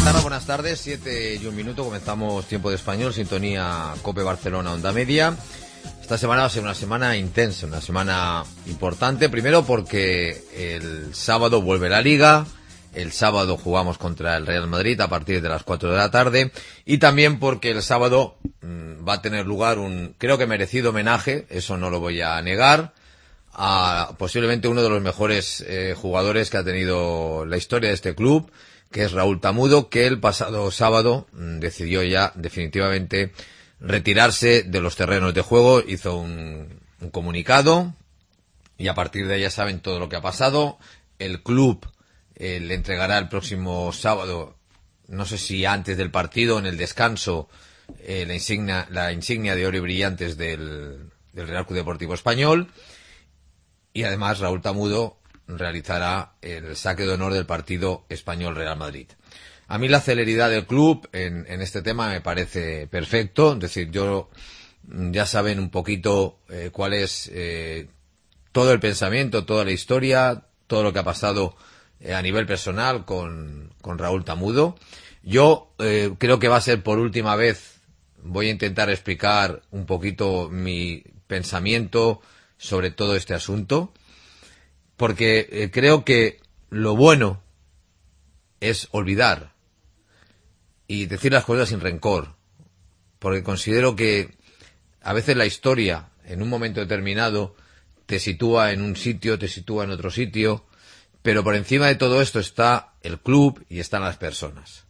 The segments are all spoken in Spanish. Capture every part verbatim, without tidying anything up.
tarde, buenas tardes, siete y un minuto, comenzamos Tiempo de Español, sintonía COPE Barcelona, Onda Media. Esta semana va a ser una semana intensa, una semana importante, primero porque el sábado vuelve la Liga, el sábado jugamos contra el Real Madrid a partir de las cuatro de la tarde, y también porque el sábado mmm, va a tener lugar un, creo que merecido homenaje, eso no lo voy a negar, a posiblemente uno de los mejores eh, jugadores que ha tenido la historia de este club, que es Raúl Tamudo, que el pasado sábado mmm, decidió ya definitivamente retirarse de los terrenos de juego, hizo un, un comunicado y a partir de ahí ya saben todo lo que ha pasado. El club eh, le entregará el próximo sábado, no sé si antes del partido, en el descanso, eh, la insignia la insignia de oro y brillantes del, del Real Club Deportivo Español, y además Raúl Tamudo realizará el saque de honor del partido Español-Real Madrid. A mí la celeridad del club en, en este tema me parece perfecto, es decir, yo ya saben un poquito eh, cuál es eh, todo el pensamiento, toda la historia, todo lo que ha pasado eh, a nivel personal con, con Raúl Tamudo. Yo eh, creo que va a ser por última vez, voy a intentar explicar un poquito mi pensamiento sobre todo este asunto, porque eh, creo que lo bueno es olvidar y decir las cosas sin rencor, porque considero que a veces la historia, en un momento determinado, te sitúa en un sitio, te sitúa en otro sitio, pero por encima de todo esto está el club y están las personas.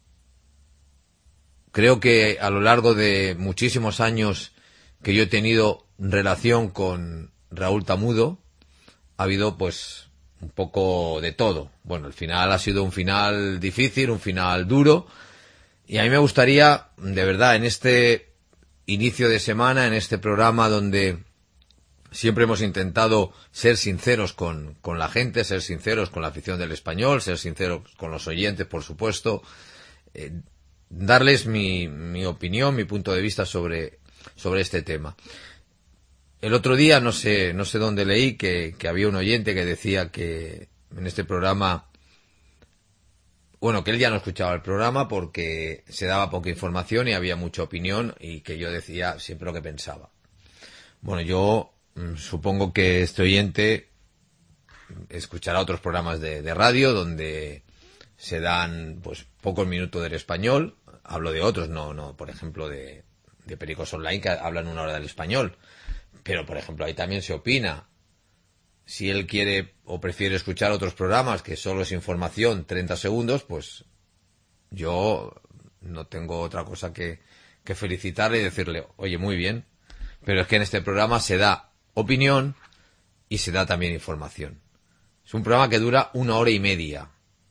Creo que a lo largo de muchísimos años que yo he tenido relación con Raúl Tamudo, ha habido pues un poco de todo. Bueno, el final ha sido un final difícil, un final duro, y a mí me gustaría, de verdad, en este inicio de semana, en este programa donde siempre hemos intentado ser sinceros con, con la gente, ser sinceros con la afición del Español, ser sinceros con los oyentes, por supuesto, eh, darles mi, mi opinión, mi punto de vista sobre, sobre este tema. El otro día, no sé, no sé dónde leí que, que había un oyente que decía que en este programa, bueno, que él ya no escuchaba el programa porque se daba poca información y había mucha opinión, y que yo decía siempre lo que pensaba. Bueno, yo mmm, supongo que este oyente escuchará otros programas de, de radio donde se dan pues pocos minutos del español. Hablo de otros, no, no, por ejemplo de, de Pericos Online, que hablan una hora del español. Pero, por ejemplo, ahí también se opina. Si él quiere o prefiere escuchar otros programas que solo es información, treinta segundos, pues yo no tengo otra cosa que, que felicitarle y decirle, oye, muy bien, pero es que en este programa se da opinión y se da también información. Es un programa que dura una hora y media.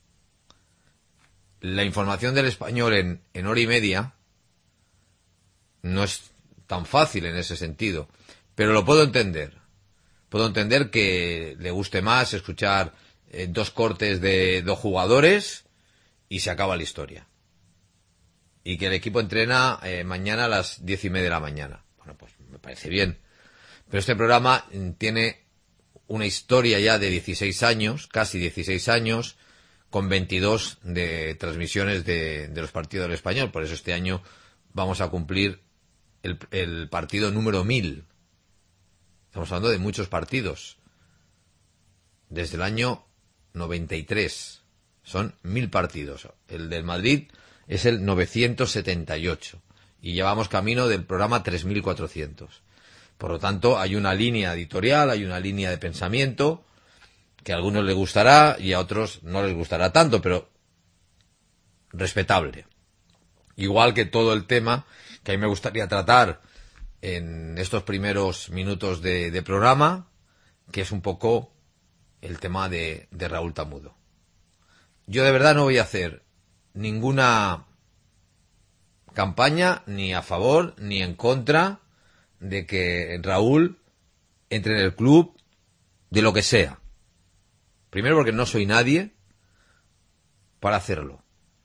La información del español en, en hora y media no es tan fácil en ese sentido, pero lo puedo entender. Puedo entender que le guste más escuchar eh, dos cortes de dos jugadores y se acaba la historia. Y que el equipo entrena eh, mañana a las diez y media de la mañana. Bueno, pues me parece bien. Pero este programa tiene una historia ya de dieciséis años, casi dieciséis años, con veintidós de transmisiones de, de los partidos del Español. Por eso este año vamos a cumplir el, el partido número mil. Estamos hablando de muchos partidos. Desde el año noventa y tres. Son mil partidos. El del Madrid es el novecientos setenta y ocho. Y llevamos camino del programa tres mil cuatrocientos. Por lo tanto, hay una línea editorial, hay una línea de pensamiento que a algunos les gustará y a otros no les gustará tanto, pero respetable. Igual que todo el tema que a mí me gustaría tratar en estos primeros minutos de, de programa, que es un poco el tema de, de Raúl Tamudo. Yo de verdad no voy a hacer ninguna campaña ni a favor ni en contra de que Raúl entre en el club de lo que sea. Primero porque no soy nadie para hacerlo.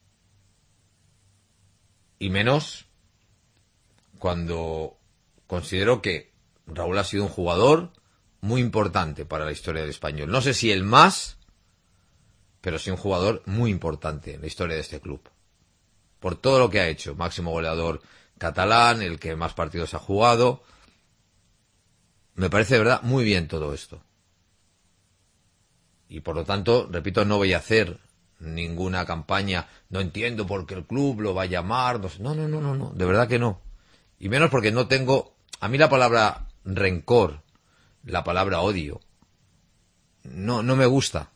Y menos cuando considero que Raúl ha sido un jugador muy importante para la historia del Español. No sé si el más, pero sí un jugador muy importante en la historia de este club. por todo lo que ha hecho. Máximo goleador catalán, el que más partidos ha jugado. Me parece de verdad muy bien todo esto. Y por lo tanto, repito, no voy a hacer ninguna campaña. No entiendo por qué el club lo va a llamar. No, no, no, no, no. De verdad que no. Y menos porque no tengo... A mí la palabra rencor, la palabra odio, no, no me gusta.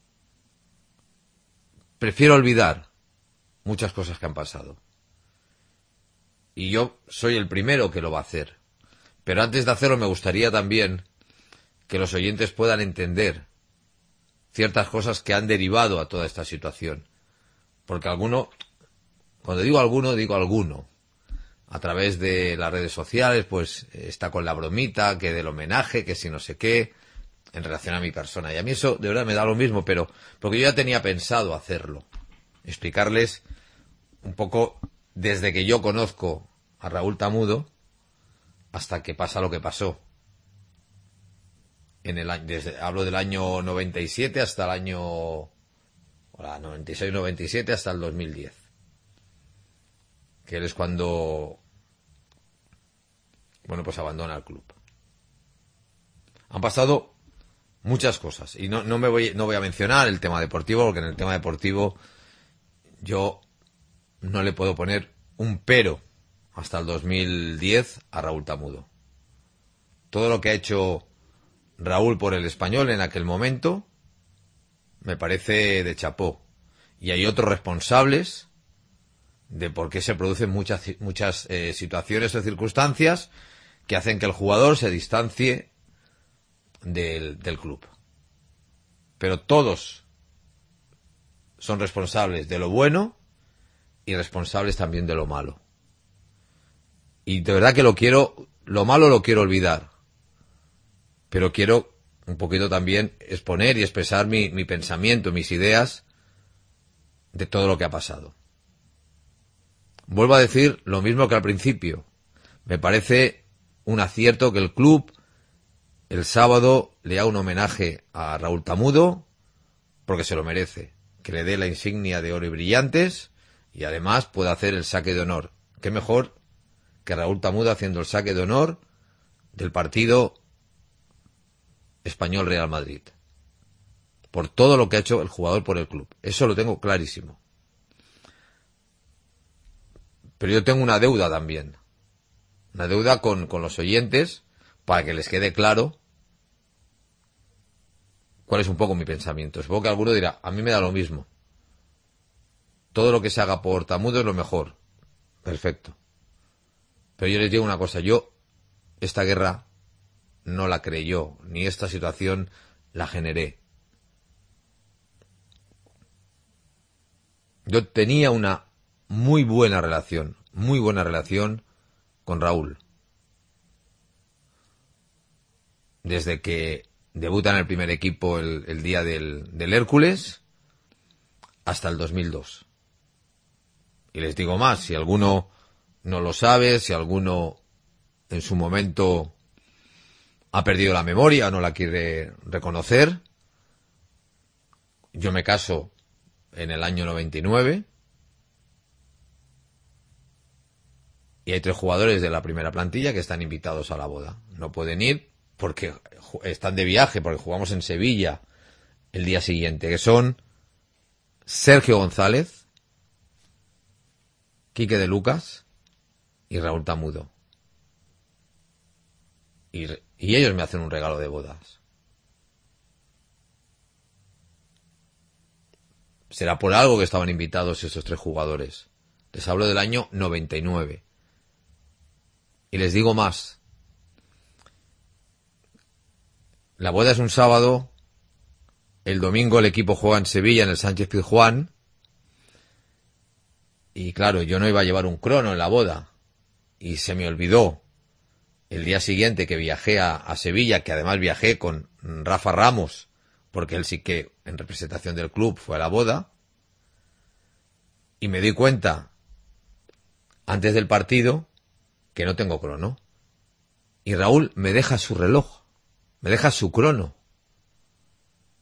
Prefiero olvidar muchas cosas que han pasado. Y yo soy el primero que lo va a hacer. Pero antes de hacerlo me gustaría también que los oyentes puedan entender ciertas cosas que han derivado a toda esta situación. Porque alguno, cuando digo alguno, digo alguno. A través de las redes sociales, pues está con la bromita, que del homenaje, que si no sé qué, en relación a mi persona. Y a mí eso de verdad me da lo mismo, pero porque yo ya tenía pensado hacerlo. Explicarles un poco desde que yo conozco a Raúl Tamudo hasta que pasa lo que pasó. En el, desde, hablo del año noventa y siete hasta el año... Hola, noventa y seis noventa y siete hasta el dos mil diez. Que él es cuando, bueno, pues abandona el club. Han pasado muchas cosas y no, no me voy, no voy a mencionar el tema deportivo, porque en el tema deportivo yo no le puedo poner un pero hasta el dos mil diez a Raúl Tamudo. Todo lo que ha hecho Raúl por el Español en aquel momento me parece de chapó. Y hay otros responsables de por qué se producen muchas muchas eh, situaciones o circunstancias que hacen que el jugador se distancie del, del club. Pero todos son responsables de lo bueno y responsables también de lo malo. Y de verdad que lo quiero, lo malo lo quiero olvidar, pero quiero un poquito también exponer y expresar mi, mi pensamiento, mis ideas de todo lo que ha pasado. Vuelvo a decir lo mismo que al principio. Me parece un acierto que el club el sábado le haga un homenaje a Raúl Tamudo, porque se lo merece. Que le dé la insignia de oro y brillantes y además pueda hacer el saque de honor. Qué mejor que Raúl Tamudo haciendo el saque de honor del partido Español Real Madrid. Por todo lo que ha hecho el jugador por el club. Eso lo tengo clarísimo. Pero yo tengo una deuda también. Una deuda con, con los oyentes para que les quede claro cuál es un poco mi pensamiento. Supongo que alguno dirá, a mí me da lo mismo. Todo lo que se haga por Tamudo es lo mejor. Perfecto. Pero yo les digo una cosa, yo esta guerra no la creé yo, ni esta situación la generé. Yo tenía una muy buena relación, muy buena relación con Raúl. Desde que debuta en el primer equipo el, el día del, del Hércules hasta el dos mil dos. Y les digo más, si alguno no lo sabe, si alguno en su momento ha perdido la memoria o no la quiere reconocer, yo me caso en el año noventa y nueve y hay tres jugadores de la primera plantilla que están invitados a la boda. No pueden ir porque están de viaje, porque jugamos en Sevilla el día siguiente, que son Sergio González, Quique de Lucas y Raúl Tamudo. Y, y ellos me hacen un regalo de bodas. Será por algo que estaban invitados esos tres jugadores. Les hablo del año noventa y nueve. Y les digo más. La boda es un sábado. El domingo el equipo juega en Sevilla, en el Sánchez Pizjuán. Y claro, yo no iba a llevar un crono en la boda. Y se me olvidó el día siguiente que viajé a, a Sevilla, que además viajé con Rafa Ramos, porque él sí que en representación del club fue a la boda. Y me di cuenta, antes del partido, que no tengo crono. Y Raúl me deja su reloj, me deja su crono.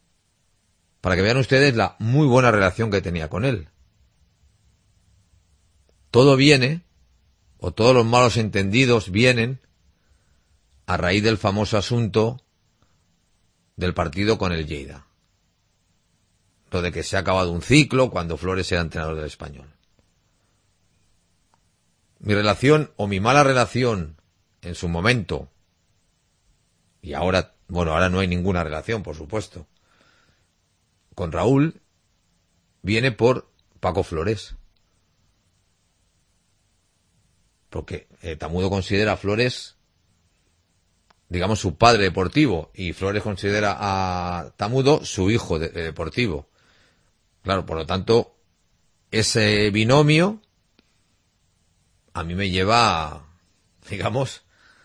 Para que vean ustedes la muy buena relación que tenía con él. todo viene, o todos los malos entendidos vienen a raíz del famoso asunto del partido con el Lleida. Lo de que se ha acabado un ciclo cuando Flores era entrenador del Español. Mi relación, o mi mala relación, en su momento, y ahora, bueno, ahora no hay ninguna relación, por supuesto, con Raúl, viene por Paco Flores. Porque eh, Tamudo considera a Flores, digamos, su padre deportivo, y Flores considera a Tamudo su hijo de, eh, deportivo. Claro, por lo tanto, ese binomio a mí me lleva, digamos,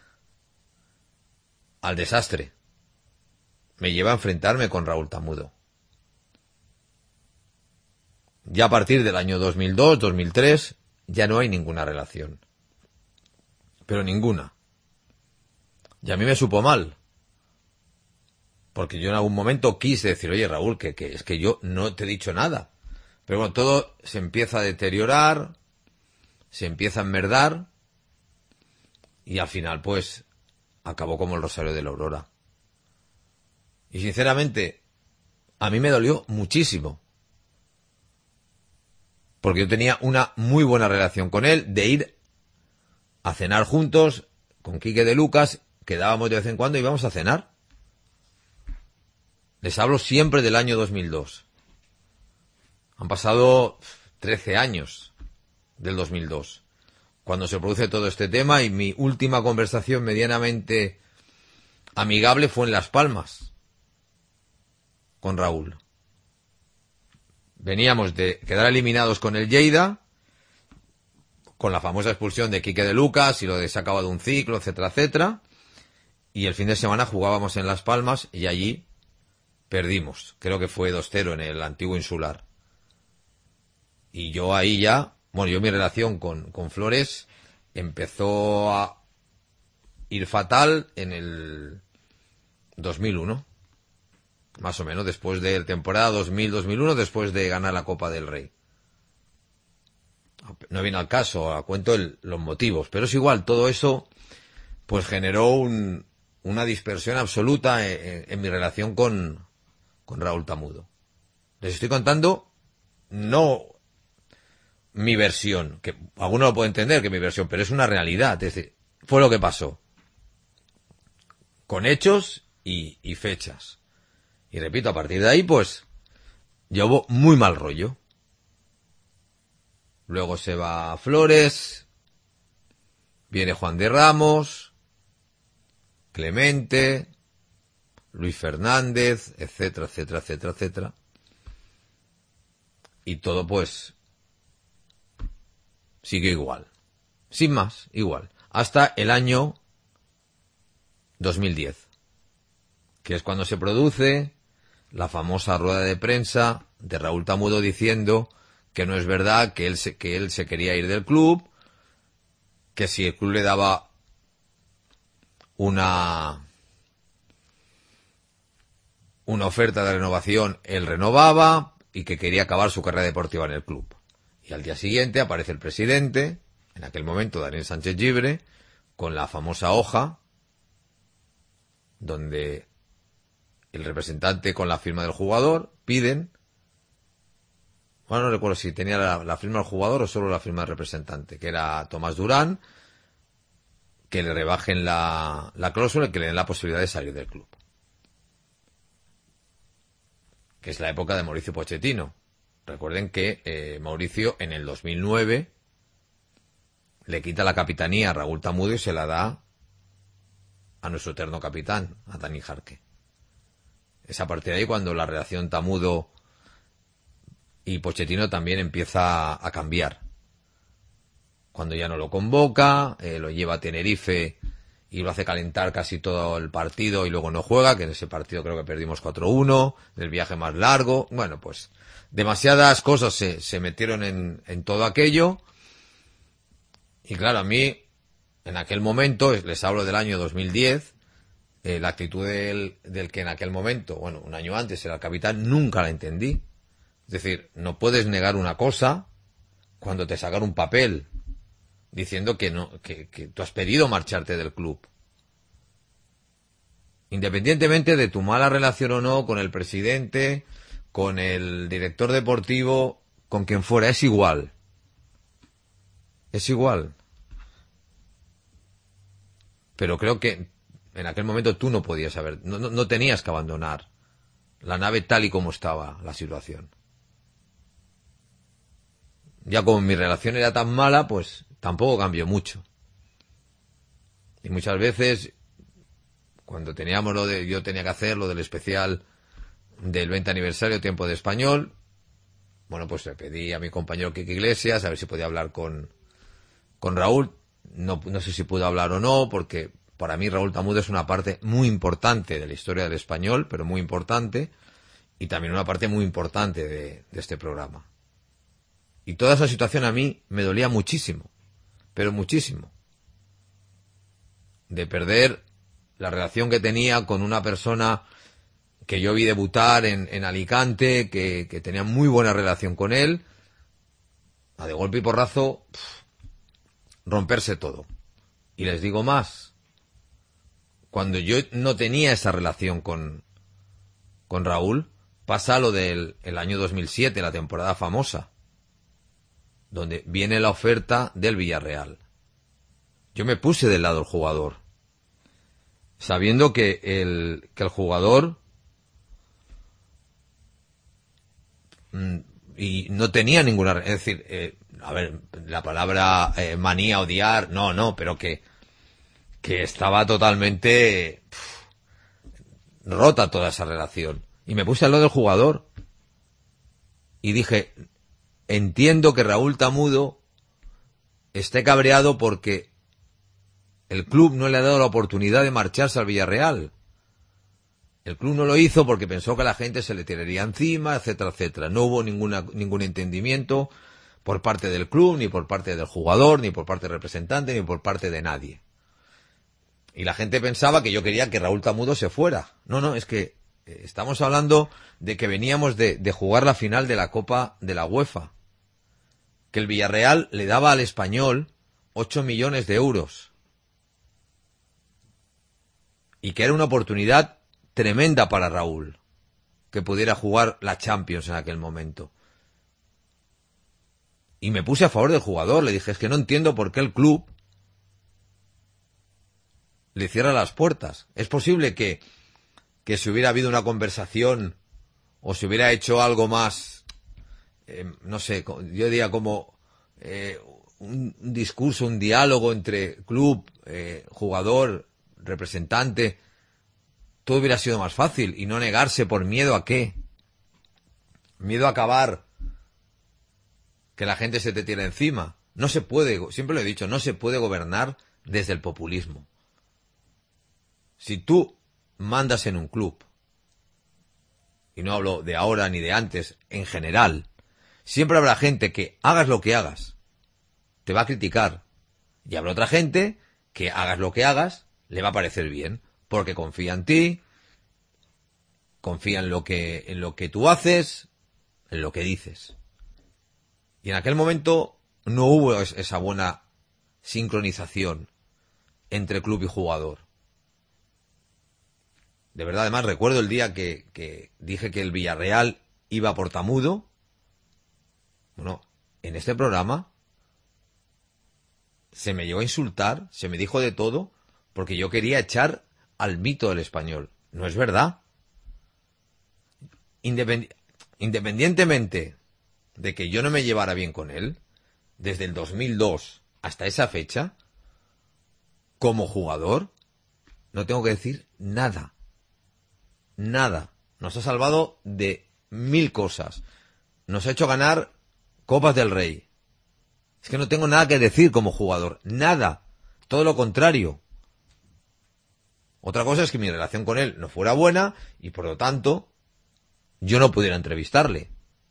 al desastre. Me lleva a enfrentarme con Raúl Tamudo. Ya a partir del año dos mil dos, dos mil tres, ya no hay ninguna relación. Pero ninguna. Y a mí me supo mal. Porque yo en algún momento quise decir, oye Raúl, que, que es que yo no te he dicho nada. Pero bueno, todo se empieza a deteriorar, se empieza a enmerdar, y al final pues acabó como el Rosario de la Aurora. Y sinceramente, a mí me dolió muchísimo. Porque yo tenía una muy buena relación con él, de ir a cenar juntos, con Quique de Lucas, quedábamos de vez en cuando y íbamos a cenar. Les hablo siempre del año dos mil dos. Han pasado trece años del dos mil dos, cuando se produce todo este tema, y mi última conversación medianamente amigable fue en Las Palmas, con Raúl. Veníamos de quedar eliminados con el Lleida, con la famosa expulsión de Quique de Lucas y lo de se ha acabado un ciclo, etcétera, etcétera. Y el fin de semana jugábamos en Las Palmas y allí perdimos. Creo que fue dos cero en el antiguo Insular. Y yo ahí ya, bueno, yo mi relación con, con Flores empezó a ir fatal en el dos mil uno. Más o menos, después de la temporada dos mil dos mil uno, después de ganar la Copa del Rey. No viene al caso, a cuento el, los motivos, pero es igual, todo eso pues generó un, una dispersión absoluta en, en, en mi relación con, con Raúl Tamudo. Les estoy contando no mi versión, que alguno lo puede entender que mi versión, pero es una realidad, es decir, fue lo que pasó. Con hechos y, y fechas. Y repito, a partir de ahí, pues, llevó muy mal rollo. Luego se va Flores, viene Juan de Ramos, Clemente, Luis Fernández, etcétera, etcétera, etcétera, etcétera. Y todo, pues, sigue igual. Sin más, igual. Hasta el año dos mil diez, que es cuando se produce la famosa rueda de prensa de Raúl Tamudo diciendo que no es verdad, que él se, que él se quería ir del club, que si el club le daba una una oferta de renovación, él renovaba, y que quería acabar su carrera deportiva en el club. Y al día siguiente aparece el presidente, en aquel momento Daniel Sánchez Gibre, con la famosa hoja donde el representante con la firma del jugador piden, bueno, no recuerdo si tenía la, la firma del jugador o solo la firma del representante, que era Tomás Durán, que le rebajen la, la cláusula y que le den la posibilidad de salir del club. Que es la época de Mauricio Pochettino. Recuerden que eh, Mauricio en el dos mil nueve le quita la capitanía a Raúl Tamudo y se la da a nuestro eterno capitán, a Dani Jarque. Es a partir de ahí cuando la relación Tamudo y Pochettino también empieza a cambiar. Cuando ya no lo convoca, eh, lo lleva a Tenerife y lo hace calentar casi todo el partido y luego no juega, que en ese partido creo que perdimos cuatro uno, del viaje más largo. Bueno, pues demasiadas cosas se, se metieron en, en todo aquello. Y claro, a mí, en aquel momento, les hablo del año dos mil diez, eh, la actitud del, del que en aquel momento, bueno, un año antes era el capitán, nunca la entendí. Es decir, no puedes negar una cosa cuando te sacan un papel diciendo que no, que, que tú has pedido marcharte del club. Independientemente de tu mala relación o no con el presidente, con el director deportivo, con quien fuera, es igual. Es igual. Pero creo que en aquel momento tú no podías haber, no, no, no tenías que abandonar la nave tal y como estaba la situación. Ya como mi relación era tan mala, pues tampoco cambió mucho. Y muchas veces, cuando teníamos lo de, yo tenía que hacer lo del especial del veinte aniversario Tiempo de Español, bueno, pues le pedí a mi compañero Quique Iglesias a ver si podía hablar con, con Raúl. No, no sé si pudo hablar o no, porque para mí Raúl Tamudo es una parte muy importante de la historia del español, pero muy importante, y también una parte muy importante de, de este programa. Y toda esa situación a mí me dolía muchísimo, pero muchísimo, de perder la relación que tenía con una persona que yo vi debutar en, en Alicante, que, que tenía muy buena relación con él, a de golpe y porrazo pff, romperse todo. Y les digo más, cuando yo no tenía esa relación con, con Raúl, pasa lo del el año dos mil siete, la temporada famosa, donde viene la oferta del Villarreal. Yo me puse del lado del jugador, sabiendo que el, que el jugador mmm, y no tenía ninguna, es decir, eh, a ver, la palabra eh, manía, odiar, no, no, pero que que estaba totalmente pff, rota toda esa relación. Y me puse al lado del jugador y dije, entiendo que Raúl Tamudo esté cabreado porque el club no le ha dado la oportunidad de marcharse al Villarreal. El club no lo hizo porque pensó que la gente se le tiraría encima, etcétera, etcétera. No hubo ninguna, ningún entendimiento por parte del club, ni por parte del jugador, ni por parte del representante, ni por parte de nadie. Y la gente pensaba que yo quería que Raúl Tamudo se fuera. No, no, es que eh, estamos hablando de que veníamos de, de jugar la final de la Copa de la UEFA. Que el Villarreal le daba al Español ocho millones de euros. Y que era una oportunidad tremenda para Raúl, que pudiera jugar la Champions en aquel momento. Y me puse a favor del jugador. Le dije, es que no entiendo por qué el club le cierra las puertas. Es posible que, que si hubiera habido una conversación o si hubiera hecho algo más, eh, no sé, yo diría como eh, un, un discurso, un diálogo entre club, eh, jugador, representante, todo hubiera sido más fácil y no negarse por miedo a qué. Miedo a acabar, que la gente se te tire encima. No se puede, siempre lo he dicho, no se puede gobernar desde el populismo. Si tú mandas en un club, y no hablo de ahora ni de antes, en general, siempre habrá gente que hagas lo que hagas, te va a criticar. Y habrá otra gente que hagas lo que hagas, le va a parecer bien, porque confía en ti, confía en lo que, en lo que tú haces, en lo que dices. Y en aquel momento no hubo esa buena sincronización entre club y jugador. De verdad, además, recuerdo el día que, que dije que el Villarreal iba por Tamudo. Bueno, en este programa se me llegó a insultar, se me dijo de todo, porque yo quería echar al mito del Español. No es verdad. Independ- independientemente de que yo no me llevara bien con él, desde el dos mil dos hasta esa fecha, como jugador, no tengo que decir nada. Nada. Nos ha salvado de mil cosas. Nos ha hecho ganar Copas del Rey. Es que no tengo nada que decir como jugador. Nada. Todo lo contrario. Otra cosa es que mi relación con él no fuera buena y por lo tanto yo no pudiera entrevistarle.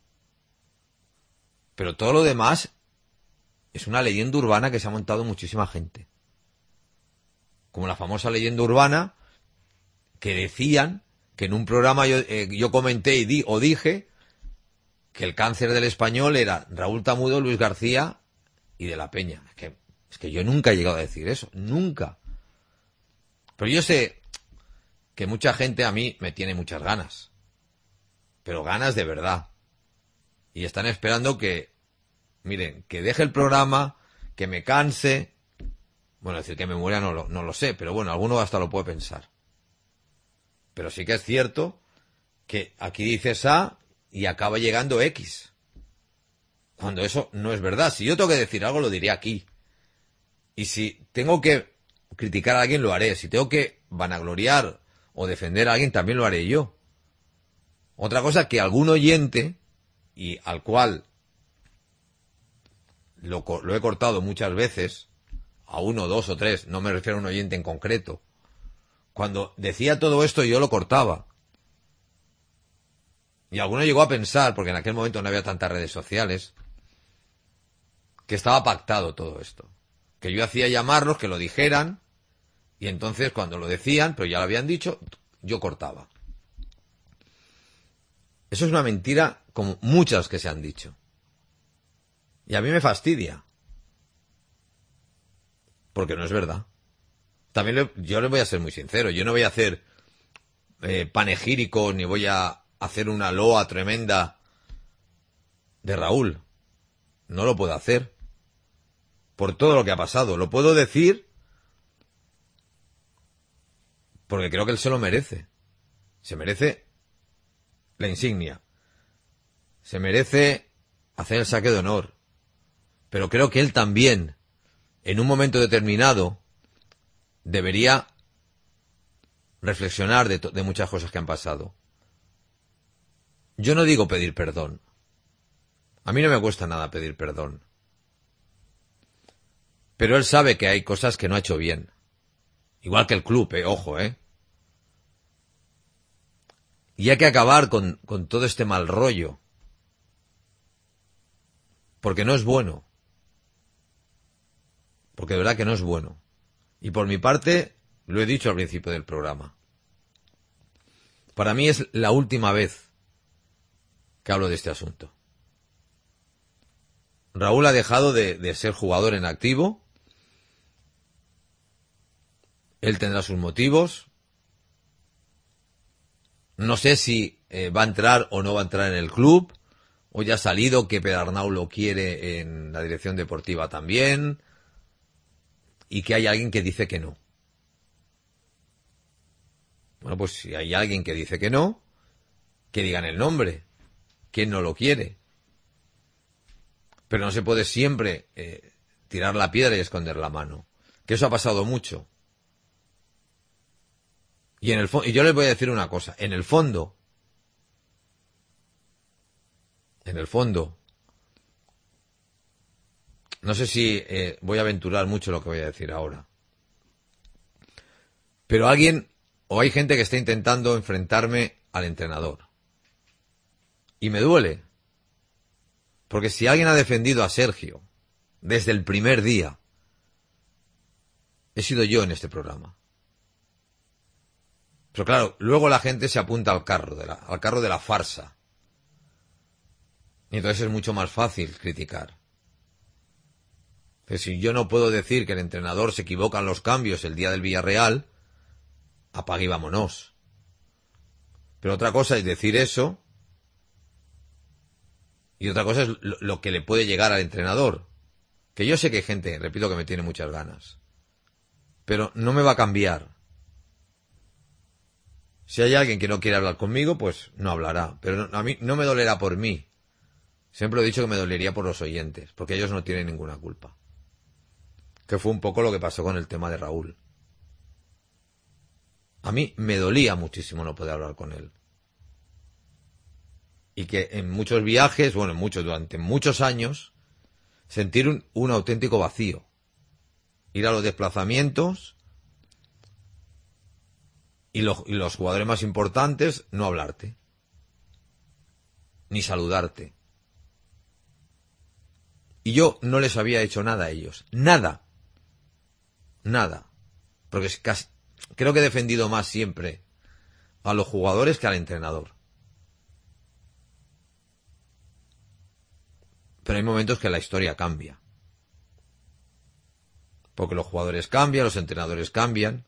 Pero todo lo demás es una leyenda urbana que se ha montado muchísima gente. Como la famosa leyenda urbana que decían que en un programa yo, eh, yo comenté y di, o dije que el cáncer del Español era Raúl Tamudo, Luis García y De la Peña. Es que Es que yo nunca he llegado a decir eso, nunca. Pero yo sé que mucha gente a mí me tiene muchas ganas. Pero ganas de verdad. Y están esperando que, miren, que deje el programa, que me canse. Bueno, decir que me muera no lo, no lo sé, pero bueno, alguno hasta lo puede pensar. Pero sí que es cierto que aquí dices A y acaba llegando X. Cuando eso no es verdad. Si yo tengo que decir algo, lo diré aquí. Y si tengo que criticar a alguien, lo haré. Si tengo que vanagloriar o defender a alguien, también lo haré yo. Otra cosa que algún oyente, y al cual lo, lo he cortado muchas veces, a uno, dos o tres, no me refiero a un oyente en concreto, cuando decía todo esto yo lo cortaba. Y alguno llegó a pensar, porque en aquel momento no había tantas redes sociales, que estaba pactado todo esto. Que yo hacía llamarlos, que lo dijeran, y entonces cuando lo decían, pero ya lo habían dicho, yo cortaba. Eso es una mentira como muchas que se han dicho. Y a mí me fastidia. Porque no es verdad. También le, yo les voy a ser muy sincero. Yo no voy a hacer eh, panegírico ni voy a hacer una loa tremenda de Raúl. No lo puedo hacer. Por todo lo que ha pasado. Lo puedo decir porque creo que él se lo merece. Se merece la insignia. Se merece hacer el saque de honor. Pero creo que él también, en un momento determinado, debería reflexionar de, de muchas cosas que han pasado. Yo no digo pedir perdón. A mí no me cuesta nada pedir perdón. Pero él sabe que hay cosas que no ha hecho bien. Igual que el club, eh, ojo, eh. Y hay que acabar con, con todo este mal rollo. Porque no es bueno. Porque de verdad que no es bueno. Y por mi parte, lo he dicho al principio del programa. Para mí es la última vez que hablo de este asunto. Raúl ha dejado de, de ser jugador en activo. Él tendrá sus motivos. No sé si eh, va a entrar o no va a entrar en el club. O ya ha salido que Pedernau lo quiere en la dirección deportiva también. Y que hay alguien que dice que no. Bueno, pues si hay alguien que dice que no, que digan el nombre. ¿Quién no lo quiere? Pero no se puede siempre eh, tirar la piedra y esconder la mano. Que eso ha pasado mucho. Y en el fo- y yo les voy a decir una cosa. En el fondo, en el fondo, no sé si eh, voy a aventurar mucho lo que voy a decir ahora. Pero alguien, o hay gente que está intentando enfrentarme al entrenador. Y me duele. Porque si alguien ha defendido a Sergio desde el primer día, he sido yo en este programa. Pero claro, luego la gente se apunta al carro de la, al carro de la farsa. Y entonces es mucho más fácil criticar. Que si yo no puedo decir que el entrenador se equivoca en los cambios el día del Villarreal, apague y vámonos. Pero otra cosa es decir eso, y otra cosa es lo, lo que le puede llegar al entrenador. Que yo sé que hay gente, repito, que me tiene muchas ganas. Pero no me va a cambiar. Si hay alguien que no quiere hablar conmigo, pues no hablará. Pero no, a mí no me dolerá por mí. Siempre he dicho que me dolería por los oyentes, porque ellos no tienen ninguna culpa. Que fue un poco lo que pasó con el tema de Raúl. A mí me dolía muchísimo no poder hablar con él. Y que en muchos viajes, bueno, en muchos, durante muchos años, sentir un, un auténtico vacío. Ir a los desplazamientos y, lo, y los jugadores más importantes no hablarte. Ni saludarte. Y yo no les había hecho nada a ellos. Nada. Nada. Porque es casi, creo que he defendido más siempre a los jugadores que al entrenador. Pero hay momentos que la historia cambia. Porque los jugadores cambian, los entrenadores cambian.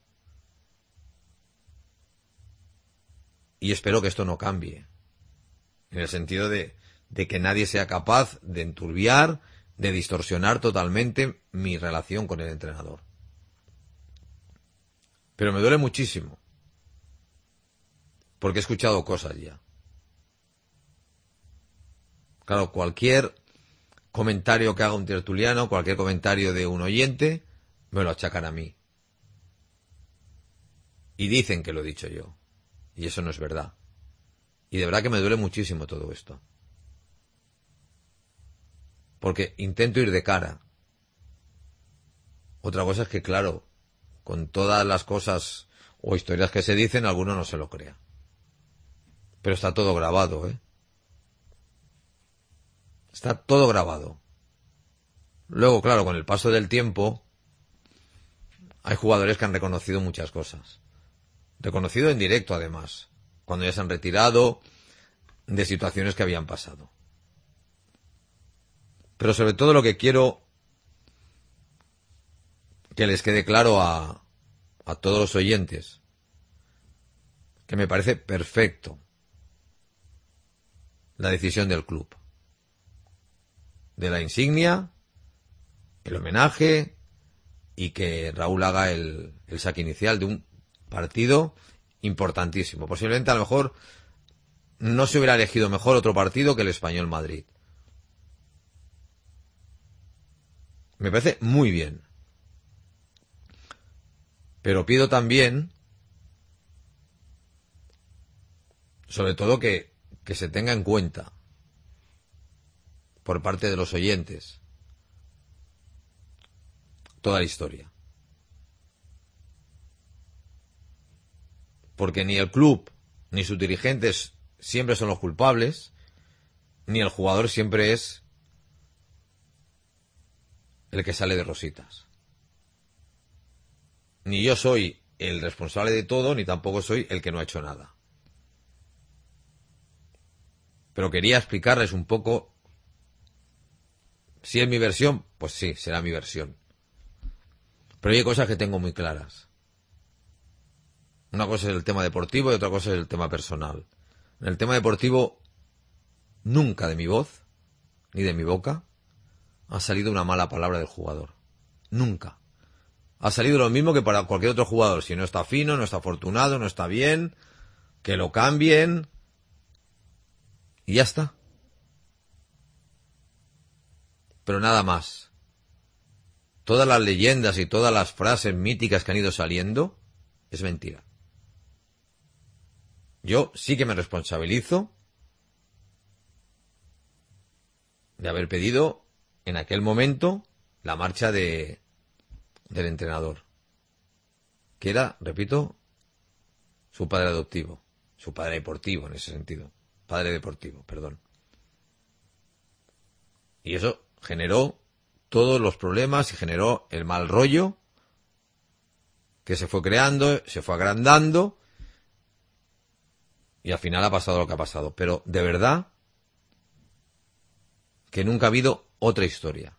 Y espero que esto no cambie. En el sentido de, de que nadie sea capaz de enturbiar, de distorsionar totalmente mi relación con el entrenador. Pero me duele muchísimo. Porque he escuchado cosas ya. Claro, cualquier comentario que haga un tertuliano, cualquier comentario de un oyente, me lo achacan a mí. Y dicen que lo he dicho yo. Y eso no es verdad. Y de verdad que me duele muchísimo todo esto. Porque intento ir de cara. Otra cosa es que, claro, con todas las cosas o historias que se dicen, alguno no se lo crea. Pero está todo grabado, ¿eh? Está todo grabado. Luego, claro, con el paso del tiempo, hay jugadores que han reconocido muchas cosas. Reconocido en directo, además, cuando ya se han retirado de situaciones que habían pasado. Pero sobre todo lo que quiero que les quede claro a, a todos los oyentes, que me parece perfecto la decisión del club. De la insignia, el homenaje y que Raúl haga el, el saque inicial de un partido importantísimo. Posiblemente a lo mejor no se hubiera elegido mejor otro partido que el Español Madrid. Me parece muy bien. Pero pido también, sobre todo que, que se tenga en cuenta por parte de los oyentes toda la historia. Porque ni el club ni sus dirigentes siempre son los culpables, ni el jugador siempre es el que sale de rositas. Ni yo soy el responsable de todo, ni tampoco soy el que no ha hecho nada. Pero quería explicarles un poco. Si es mi versión, pues sí, será mi versión. Pero hay cosas que tengo muy claras. Una cosa es el tema deportivo y otra cosa es el tema personal. En el tema deportivo, nunca de mi voz, ni de mi boca, ha salido una mala palabra del jugador. Nunca. Ha salido lo mismo que para cualquier otro jugador. Si no está fino, no está afortunado, no está bien, que lo cambien. Y ya está. Pero nada más. Todas las leyendas y todas las frases míticas que han ido saliendo es mentira. Yo sí que me responsabilizo de haber pedido en aquel momento la marcha de del entrenador, que era, repito, su padre adoptivo, su padre deportivo en ese sentido, padre deportivo, perdón. Y eso generó todos los problemas y generó el mal rollo que se fue creando, se fue agrandando y al final ha pasado lo que ha pasado. Pero de verdad que nunca ha habido otra historia.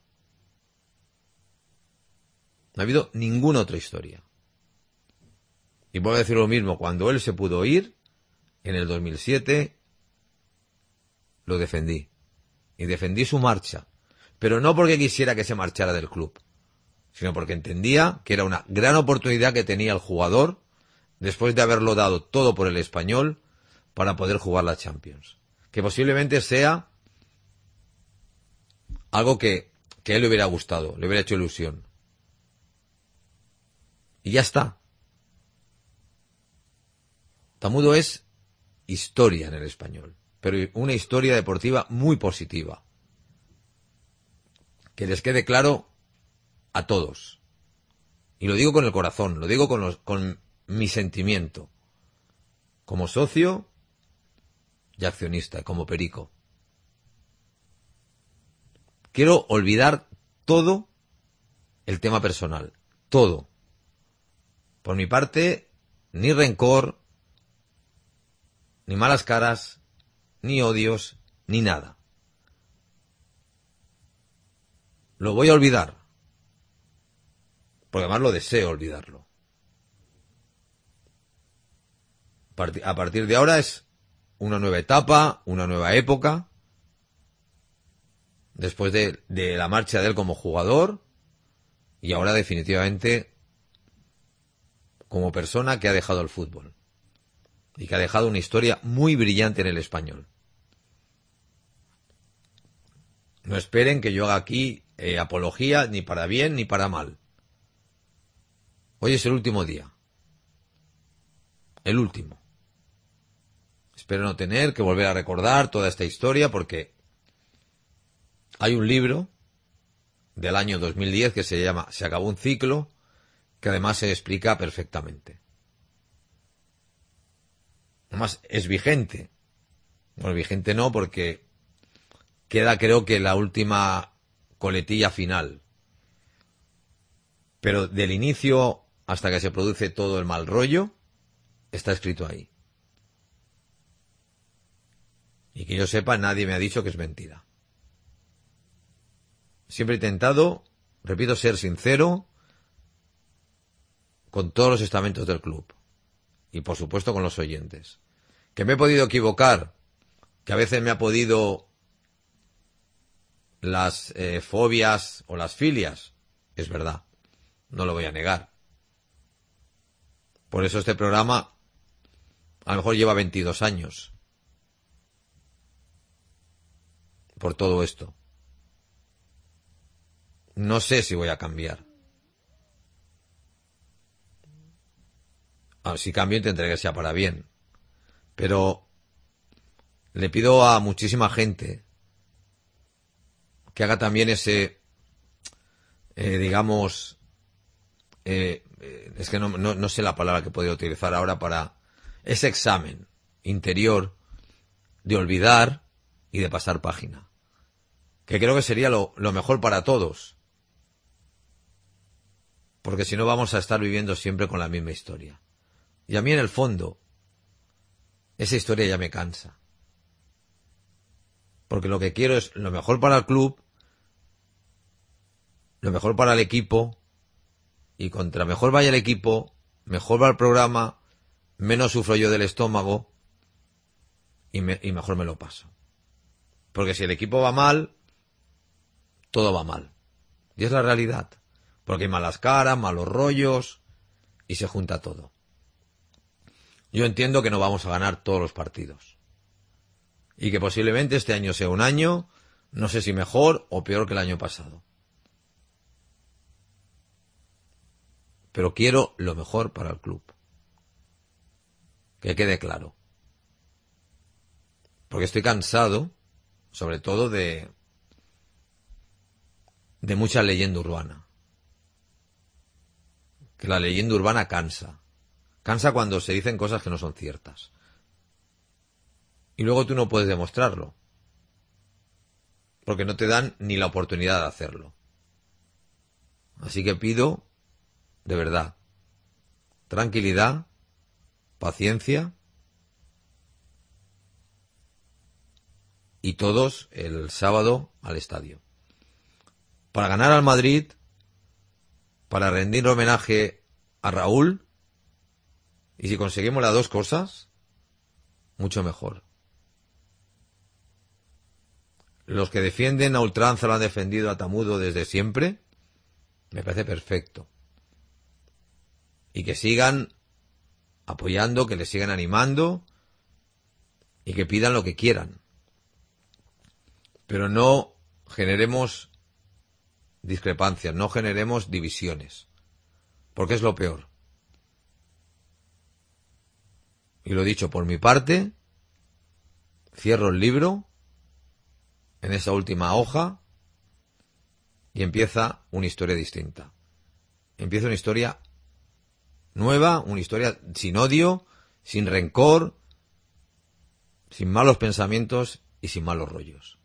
No ha habido ninguna otra historia. Y vuelvo a decir lo mismo, cuando él se pudo ir, en el dos mil siete, lo defendí. Y defendí su marcha. Pero no porque quisiera que se marchara del club, sino porque entendía que era una gran oportunidad que tenía el jugador, después de haberlo dado todo por el Español, para poder jugar la Champions. Que posiblemente sea algo que, que a él le hubiera gustado, le hubiera hecho ilusión. Y ya está. Tamudo es historia en el Español, pero una historia deportiva muy positiva. Que les quede claro a todos. Y lo digo con el corazón, lo digo con, los, con mi sentimiento. Como socio y accionista, como perico. Quiero olvidar todo el tema personal. Todo. Por mi parte, ni rencor, ni malas caras, ni odios, ni nada. Lo voy a olvidar. porque además lo deseo olvidarlo. A partir de ahora es una nueva etapa, una nueva época, después de, de la marcha de él como jugador, y ahora definitivamente como persona que ha dejado el fútbol y que ha dejado una historia muy brillante en el Español. No esperen que yo haga aquí eh, apología ni para bien ni para mal. Hoy es el último día. El último. Espero no tener que volver a recordar toda esta historia porque hay un libro del año dos mil diez que se llama Se acabó un ciclo, que además se explica perfectamente. Además es vigente. Bueno, vigente no, porque queda creo que la última coletilla final. Pero del inicio hasta que se produce todo el mal rollo, está escrito ahí. Y que yo sepa, nadie me ha dicho que es mentira. Siempre he intentado, repito, ser sincero con todos los estamentos del club. Y por supuesto con los oyentes. Que me he podido equivocar, que a veces me ha podido las eh, fobias o las filias, es verdad, no lo voy a negar. Por eso este programa a lo mejor lleva veintidós años. Por todo esto. No sé si voy a cambiar. Ah, si cambio intentaré que sea para bien. Pero le pido a muchísima gente que haga también ese, eh, digamos, eh, es que no, no, no sé la palabra que podría utilizar ahora para ese examen interior de olvidar y de pasar página. Que creo que sería lo, lo mejor para todos. Porque si no vamos a estar viviendo siempre con la misma historia. Y a mí en el fondo, esa historia ya me cansa. Porque lo que quiero es lo mejor para el club, lo mejor para el equipo, y contra mejor vaya el equipo, mejor va el programa, menos sufro yo del estómago, y, me, y mejor me lo paso. Porque si el equipo va mal, todo va mal. Y es la realidad. Porque hay malas caras, malos rollos, y se junta todo. Yo entiendo que no vamos a ganar todos los partidos. Y que posiblemente este año sea un año, no sé si mejor o peor que el año pasado. Pero quiero lo mejor para el club. Que quede claro. Porque estoy cansado, sobre todo de, de mucha leyenda urbana. Que la leyenda urbana cansa. Cansa cuando se dicen cosas que no son ciertas. Y luego tú no puedes demostrarlo. Porque no te dan ni la oportunidad de hacerlo. Así que pido, de verdad, tranquilidad, paciencia, y todos el sábado al estadio. Para ganar al Madrid, para rendir homenaje a Raúl, y si conseguimos las dos cosas, mucho mejor. Los que defienden a ultranza lo han defendido a Tamudo desde siempre, me parece perfecto. Y que sigan apoyando, que le sigan animando y que pidan lo que quieran. Pero no generemos discrepancias, no generemos divisiones, porque es lo peor. Y lo dicho, por mi parte, cierro el libro en esa última hoja y empieza una historia distinta. Empieza una historia nueva, una historia sin odio, sin rencor, sin malos pensamientos y sin malos rollos.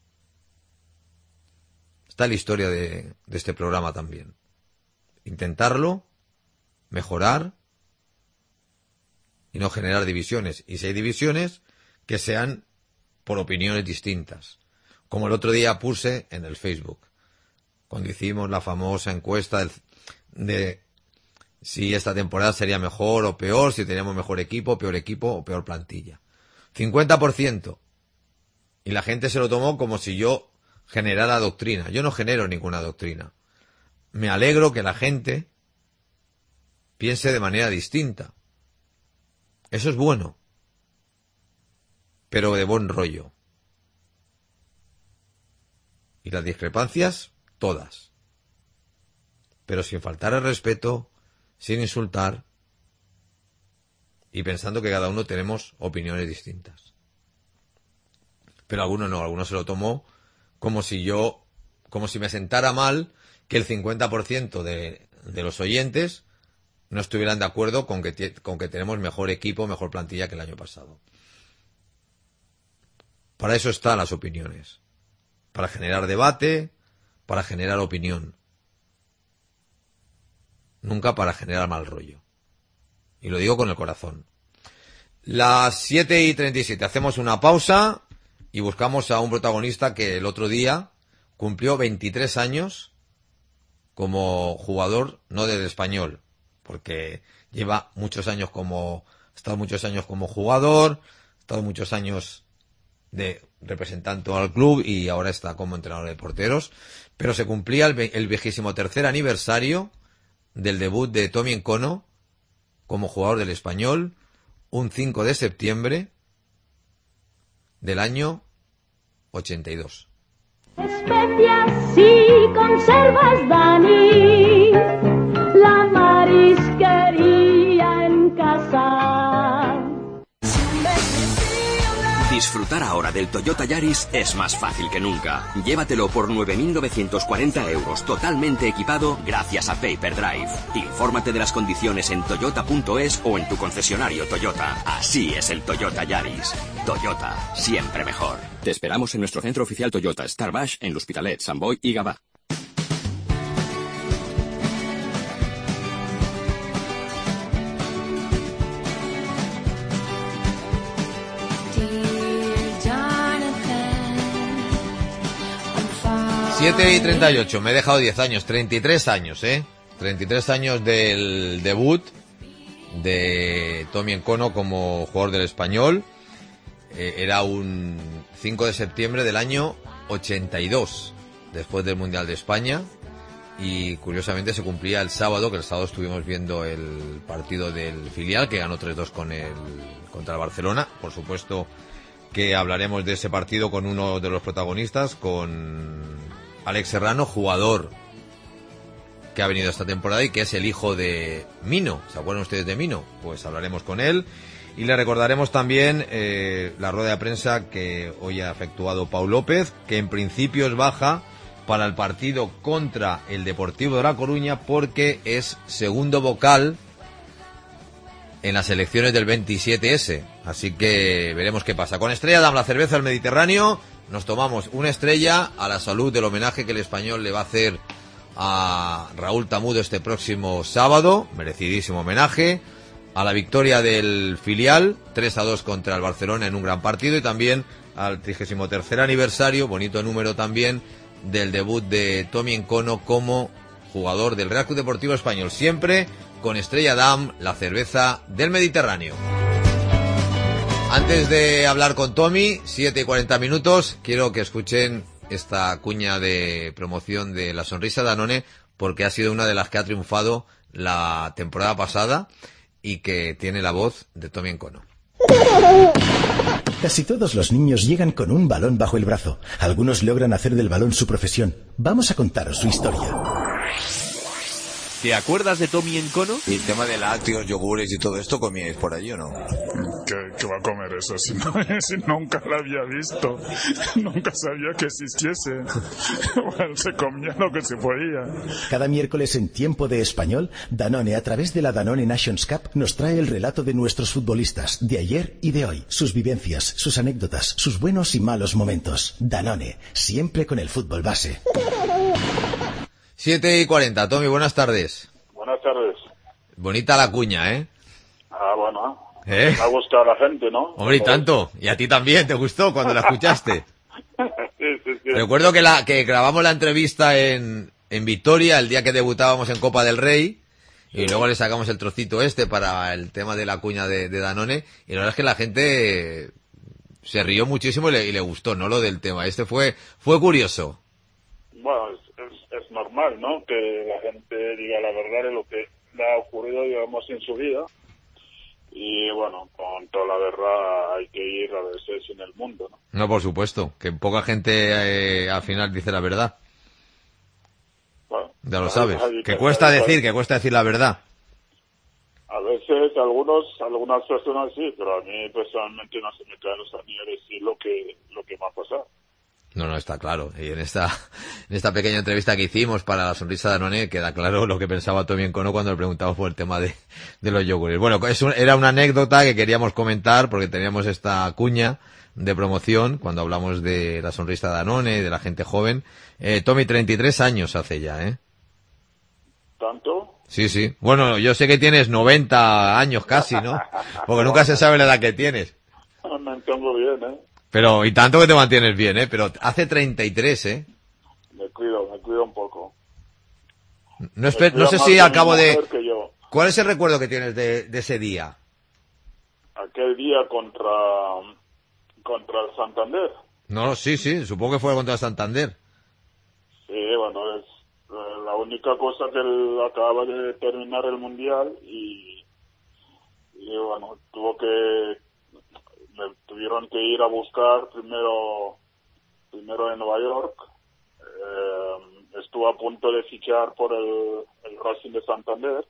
Está la historia de, de este programa también. Intentarlo, mejorar y no generar divisiones. Y si hay divisiones, que sean por opiniones distintas. Como el otro día puse en el Facebook. cuando hicimos la famosa encuesta del, de si esta temporada sería mejor o peor, si teníamos mejor equipo, peor equipo o peor plantilla. cincuenta por ciento. Y la gente se lo tomó como si yo generara doctrina. Yo no genero ninguna doctrina. Me alegro que la gente piense de manera distinta. Eso es bueno. Pero de buen rollo. Y las discrepancias, todas. Pero sin faltar el respeto, sin insultar y pensando que cada uno tenemos opiniones distintas. Pero alguno no, alguno se lo tomó como si yo, como si me sentara mal que el cincuenta por ciento de, de los oyentes no estuvieran de acuerdo con que, con que tenemos mejor equipo, mejor plantilla que el año pasado. Para eso están las opiniones. Para generar debate, para generar opinión. Nunca para generar mal rollo. Y lo digo con el corazón. Las siete y treinta y siete. Hacemos una pausa y buscamos a un protagonista que el otro día cumplió veintitrés años como jugador, no del Español, porque lleva muchos años como, ha estado muchos años como jugador, ha estado muchos años de representante al club y ahora está como entrenador de porteros, pero se cumplía el, el vigésimo tercer aniversario del debut de Tommy Nkono como jugador del Español, un cinco de septiembre del año ochenta y dos. Especias y conservas, Dani, la marisquería en casa. Disfrutar ahora del Toyota Yaris es más fácil que nunca. Llévatelo por nueve mil novecientos cuarenta euros totalmente equipado gracias a Paper Drive. Infórmate de las condiciones en toyota punto es o en tu concesionario Toyota. Así es el Toyota Yaris. Toyota, siempre mejor. Te esperamos en nuestro centro oficial Toyota, Star Baix, en l'Hospitalet, Sant Boi y Gavà. siete y treinta y ocho, me he dejado diez años, treinta y tres años, ¿eh? treinta y tres años del debut de Tommy Nkono como jugador del Español. Eh, era un cinco de septiembre del año ochenta y dos, después del Mundial de España. Y curiosamente se cumplía el sábado, que el sábado estuvimos viendo el partido del filial, que ganó tres dos con el, contra el Barcelona. Por supuesto que hablaremos de ese partido con uno de los protagonistas, con Alex Serrano, jugador que ha venido esta temporada y que es el hijo de Mino. ¿Se acuerdan ustedes de Mino? Pues hablaremos con él y le recordaremos también eh, la rueda de prensa que hoy ha efectuado Pau López, que en principio es baja para el partido contra el Deportivo de La Coruña porque es segundo vocal en las elecciones del veintisiete ese. Así que veremos qué pasa. Con Estrella Damm, la cerveza del Mediterráneo, nos tomamos una estrella a la salud del homenaje que el Español le va a hacer a Raúl Tamudo este próximo sábado, merecidísimo homenaje, a la victoria del filial, tres a dos contra el Barcelona en un gran partido, y también al trigésimo tercer aniversario, bonito número también, del debut de Tommy Nkono como jugador del Real Club Deportivo Español, siempre con Estrella Damm, la cerveza del Mediterráneo. Antes de hablar con Tommy, siete y cuarenta minutos, quiero que escuchen esta cuña de promoción de la sonrisa Danone, porque ha sido una de las que ha triunfado la temporada pasada y que tiene la voz de Tommy Nkono. Casi todos los niños llegan con un balón bajo el brazo. Algunos logran hacer del balón su profesión. Vamos a contaros su historia. ¿Te acuerdas de Tommy Nkono? Y el tema de lácteos, yogures y todo esto, ¿comíais por allí o no? ¿Qué, qué va a comer eso si, no, si nunca la había visto? Nunca sabía que existiese. Bueno, se comía lo que se podía. Cada miércoles en Tiempo de Español, Danone, a través de la Danone Nations Cup, nos trae el relato de nuestros futbolistas, de ayer y de hoy. Sus vivencias, sus anécdotas, sus buenos y malos momentos. Danone, siempre con el fútbol base. siete y cuarenta, Tommy, buenas tardes. Buenas tardes. Bonita la cuña, ¿eh? Ah, bueno. ¿Eh? Me ha gustado a la gente, ¿no? Hombre, y tanto. Y a ti también, ¿te gustó cuando la escuchaste? Sí, sí, sí. Recuerdo que la que grabamos la entrevista en, en Vitoria el día que debutábamos en Copa del Rey. Y luego le sacamos el trocito este para el tema de la cuña de, de Danone. Y la verdad es que la gente se rió muchísimo y le, y le gustó, ¿no? Lo del tema. Este fue fue curioso. Bueno, es, es, es normal, ¿no? Que la gente diga la verdad de lo que le ha ocurrido, digamos, en su vida. Y bueno, con toda la verdad hay que ir a veces en el mundo, ¿no? No, por supuesto. Que poca gente eh, al final dice la verdad. Bueno, Ya lo sabes. hay- hay- Que cuesta hay- decir, que cuesta decir la verdad. A veces algunos, algunas personas sí, pero a mí personalmente no se me caen los anillos decir lo que, lo que me ha pasado. No, no, está claro. Y en esta, en esta pequeña entrevista que hicimos para la sonrisa de Danone queda claro lo que pensaba Tommy Encono cuando le preguntamos por el tema de, de los yogures. Bueno, es un- era una anécdota que queríamos comentar porque teníamos esta cuña de promoción cuando hablamos de la sonrisa de Danone, de la gente joven. Eh, Tommy, treinta y tres años hace ya, ¿eh? ¿Tanto? Sí, sí. Bueno, yo sé que tienes noventa años casi, ¿no? Porque nunca se sabe la edad que tienes. Me mantengo bien, ¿eh? Pero, y tanto que te mantienes bien, ¿eh? Pero hace treinta y tres, ¿eh? Me cuido, me cuido un poco. No, espe- Me no cuida sé más si de al mi cabo de... mujer que yo. ¿Cuál es el recuerdo que tienes de, de ese día? Aquel día contra, contra el Santander. No, sí, sí, supongo que fue contra el Santander. Sí, bueno, es eh, la única cosa que él acaba de terminar el Mundial y, y bueno, tuvo que, me tuvieron que ir a buscar primero, primero en Nueva York. Eh, estuvo a punto de fichar por el, el Racing de Santander.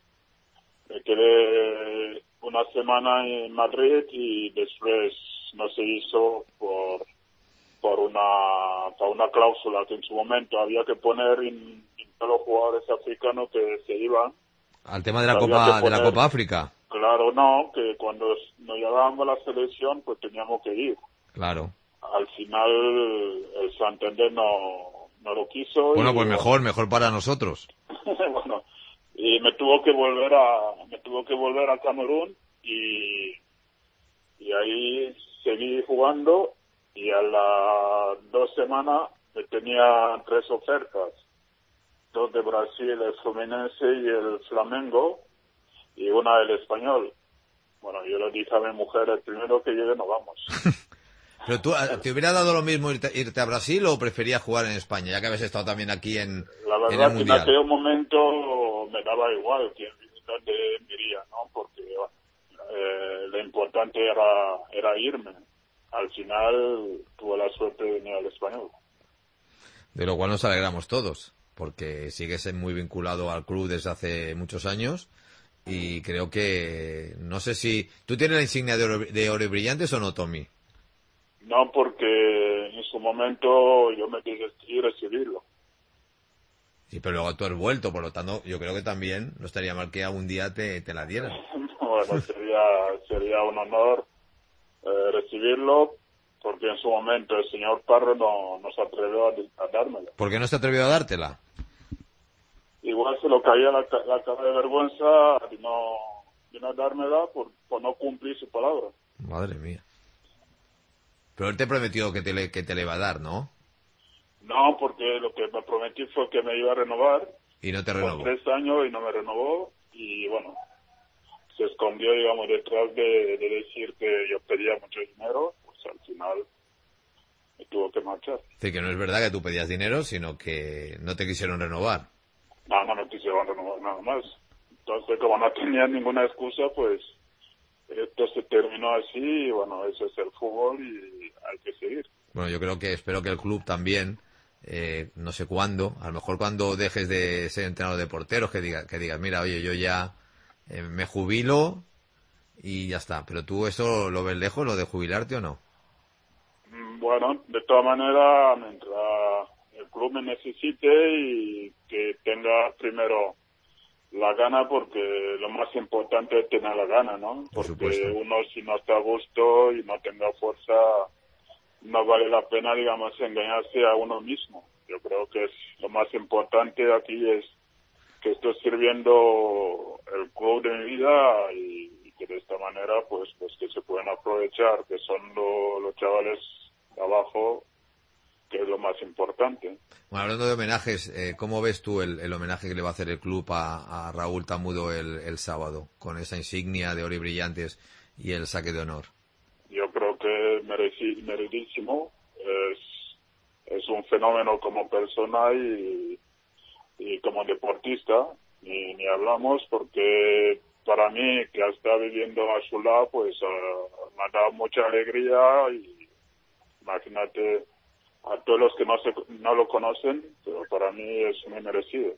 Me quedé una semana en Madrid y después no se hizo por por una por una cláusula que en su momento había que poner en, en todos los jugadores africanos que se iban. Al tema de la Había Copa, que de la poner- Copa África. Claro, no, que cuando nos llevábamos a la selección pues teníamos que ir. Claro. Al final el Santander no, no lo quiso. Bueno, y, pues mejor, mejor para nosotros. bueno, y me tuvo que volver a me tuvo que volver a Camerún y y ahí seguí jugando y a las dos semanas me tenía tres ofertas, dos de Brasil, el Fluminense y el Flamengo, y una del Español. Bueno, yo le dije a mi mujer, el primero que llegue nos vamos. Pero tú, ¿te hubiera dado lo mismo irte, irte a Brasil o preferías jugar en España, ya que habías estado también aquí en, La en el verdad que en Mundial? aquel momento me daba igual que dónde me iría, ¿no? Porque bueno, eh, lo importante era, era irme. Al final tuve la suerte de venir al Español. De lo cual nos alegramos todos, porque sigues muy vinculado al club desde hace muchos años y creo que, no sé si... ¿Tú tienes la insignia de oro, de oro y brillantes o no, Tommy? No, porque en su momento yo me decidí recibirlo. Sí, pero luego tú has vuelto, por lo tanto, yo creo que también no estaría mal que algún día te, te la dieran. Bueno, sería, sería un honor eh, recibirlo, porque en su momento el señor Parro no, no se atrevió a, a dármelo. ¿Por qué no se ha atrevido a dártela? Igual se lo caía la, ca- la cara de vergüenza de no, de no dármela por, por no cumplir su palabra. Madre mía. Pero él te prometió que te, le, que te le iba a dar, ¿no? No, porque lo que me prometí fue que me iba a renovar Y no te por renovó. tres años y no me renovó, y bueno, se escondió, digamos, detrás de, de decir que yo pedía mucho dinero, pues al final me tuvo que marchar. Es decir, que no es verdad que tú pedías dinero, sino que no te quisieron renovar. No, no me quisieron renovar nada más. Entonces, como no tenía ninguna excusa, pues esto se terminó así, y bueno, eso es el fútbol y hay que seguir. Bueno, yo creo que, espero que el club también, eh, no sé cuándo, a lo mejor cuando dejes de ser entrenador de porteros, que digas, que digas, mira, oye, yo ya eh, me jubilo y ya está. Pero tú eso lo ves lejos, lo de jubilarte o no. Mm, Bueno, de todas maneras, mientras el club me necesite y que tenga primero la gana, porque lo más importante es tener la gana, ¿no? Por Porque supuesto. uno, si no está a gusto y no tenga fuerza, no vale la pena, digamos, engañarse a uno mismo. Yo creo que es lo más importante aquí es que estoy sirviendo el club de mi vida y, y que de esta manera, pues, pues que se pueden aprovechar, que son lo- los chavales de abajo, que es lo más importante. Bueno, hablando de homenajes, eh, ¿cómo ves tú el, el homenaje que le va a hacer el club a, a Raúl Tamudo el, el sábado, con esa insignia de oro y brillantes y el saque de honor? Yo creo que mereci, merecidísimo. Es, es un fenómeno como persona y, y como deportista. Ni, ni hablamos porque para mí, que está viviendo a su lado, pues uh, me ha dado mucha alegría y imagínate a todos los que no, se, no lo conocen, pero para mí es muy merecido.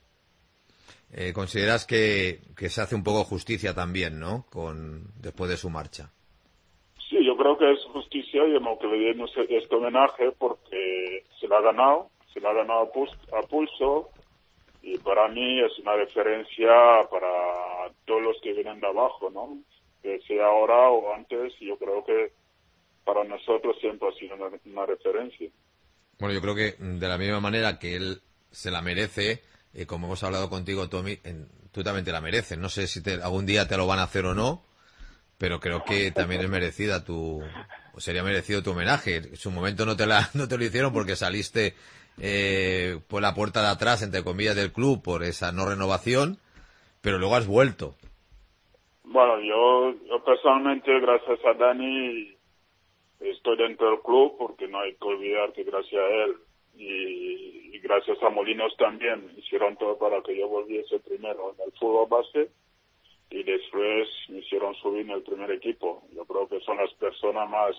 Eh, ¿Consideras que, que se hace un poco justicia también, ¿no? Con, después de su marcha. Sí, yo creo que es justicia y hemos que le den este homenaje porque se lo ha ganado, se lo ha ganado a pulso y para mí es una referencia para todos los que vienen de abajo, ¿no? Que sea ahora o antes, yo creo que para nosotros siempre ha sido una, una referencia. Bueno, yo creo que de la misma manera que él se la merece, eh, como hemos hablado contigo, Tommy, en, tú también te la mereces. No sé si te, algún día te lo van a hacer o no, pero creo que también es merecida tu, sería merecido tu homenaje. En su momento no te la, no te lo hicieron porque saliste eh, por la puerta de atrás, entre comillas, del club por esa no renovación, pero luego has vuelto. Bueno, yo, yo personalmente, gracias a Dani, estoy dentro del club porque no hay que olvidar que gracias a él y, y gracias a Molinos también hicieron todo para que yo volviese primero en el fútbol base y después me hicieron subir en el primer equipo. Yo creo que son las personas más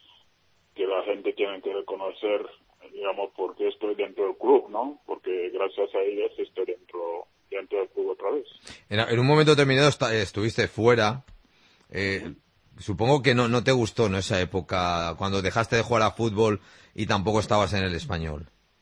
que la gente tiene que reconocer, digamos, porque estoy dentro del club, ¿no? Porque gracias a ellos estoy dentro, dentro del club otra vez. En, en un momento determinado está, estuviste fuera. Eh, Supongo que no, no te gustó, ¿no? Esa época, cuando dejaste de jugar a fútbol y tampoco estabas en el Español.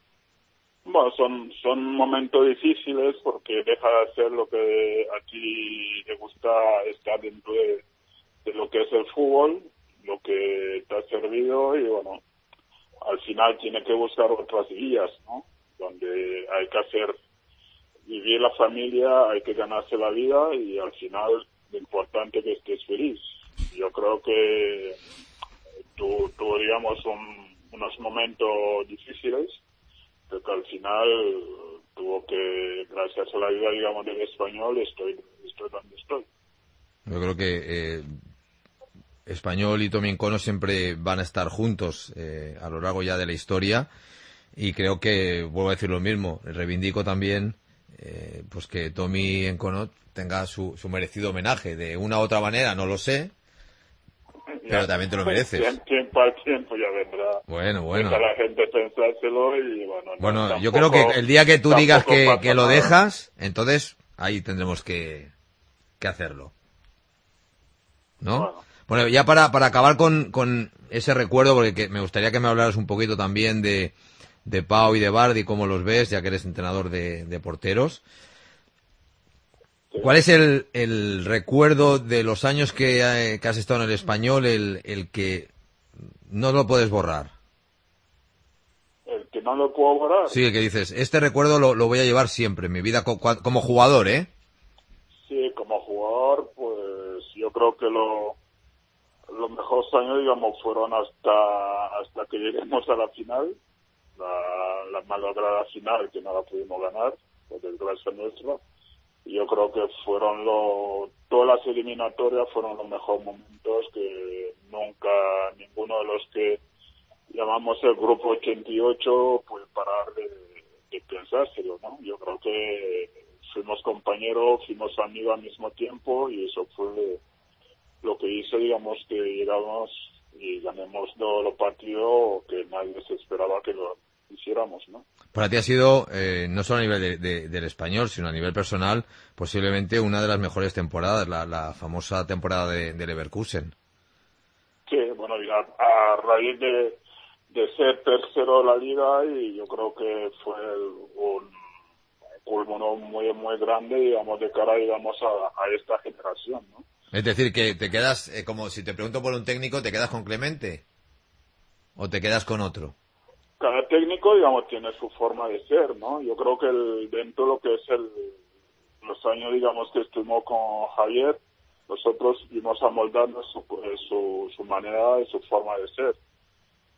Bueno, son, son momentos difíciles porque deja de hacer lo que a ti te gusta estar dentro de, de lo que es el fútbol, lo que te ha servido y bueno, al final tiene que buscar otras vías, ¿no? Donde hay que hacer, vivir la familia, hay que ganarse la vida y al final lo importante es que estés feliz. Yo creo que tu, tu digamos, un, unos momentos difíciles, pero que al final tuvo que, gracias a la ayuda, digamos, del español, estoy, estoy donde estoy. Yo creo que eh, Español y Tommy Encono siempre van a estar juntos eh, a lo largo ya de la historia y creo que, vuelvo a decir lo mismo, reivindico también eh, pues que Tommy Encono tenga su, su merecido homenaje. De una u otra manera, no lo sé, pero ya, también te lo mereces. Tiempo al tiempo ya vendrá. Bueno, bueno. Deja a la gente pensárselo y bueno. No, bueno, tampoco, yo creo que el día que tú digas que, que lo nada. dejas, entonces ahí tendremos que, que hacerlo. ¿No? Bueno, bueno ya para, para acabar con, con ese recuerdo, porque que me gustaría que me hablaras un poquito también de, de Pau y de Bardi, cómo los ves, ya que eres entrenador de, de porteros. ¿Cuál es el, el recuerdo de los años que, eh, que has estado en el Español, el, el que no lo puedes borrar? El que no lo puedo borrar. Sí, el que dices, este recuerdo lo, lo voy a llevar siempre en mi vida co- como jugador, ¿eh? Sí, como jugador, pues yo creo que lo, los mejores años, digamos, fueron hasta hasta que lleguemos a la final, la, la malograda final que no la pudimos ganar, por desgracia nuestra. Yo creo que fueron lo, todas las eliminatorias fueron los mejores momentos que nunca ninguno de los que llamamos el grupo ochenta y ocho puede parar de, de pensárselo, ¿no? Yo creo que fuimos compañeros, fuimos amigos al mismo tiempo y eso fue lo que hizo, digamos, que llegamos y ganemos todos los partidos que nadie se esperaba que lo hiciéramos, ¿no? Para ti ha sido, eh, no solo a nivel de, de, del Español, sino a nivel personal, posiblemente una de las mejores temporadas, la, la famosa temporada de, de Leverkusen. Sí, bueno, a, a raíz de, de ser tercero de la liga y yo creo que fue un culmino muy, muy grande, digamos, de cara, digamos, a, a esta generación, ¿no? Es decir, que te quedas, eh, como si te pregunto por un técnico, ¿te quedas con Clemente? ¿O te quedas con otro? Cada técnico, digamos, tiene su forma de ser, ¿no? Yo creo que el, dentro de lo que es el, los años, digamos, que estuvimos con Javier, nosotros vimos amoldando su, su, su manera y su forma de ser.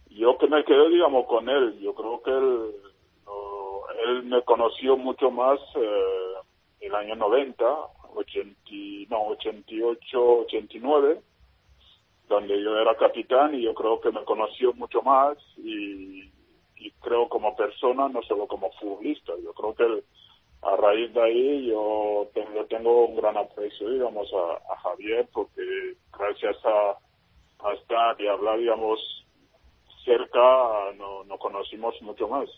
yo que me quedé, digamos, con él. Yo creo que él, no, él me conoció mucho más eh, el año noventa, ochenta, no, ochenta y ocho, ochenta y nueve, donde yo era capitán, y yo creo que me conoció mucho más, y, y creo como persona, no solo como futbolista. Yo creo que él, a raíz de ahí yo tengo, tengo un gran aprecio, digamos, a, a Javier, porque gracias a, a estar y hablar, digamos, cerca, no, nos conocimos mucho más.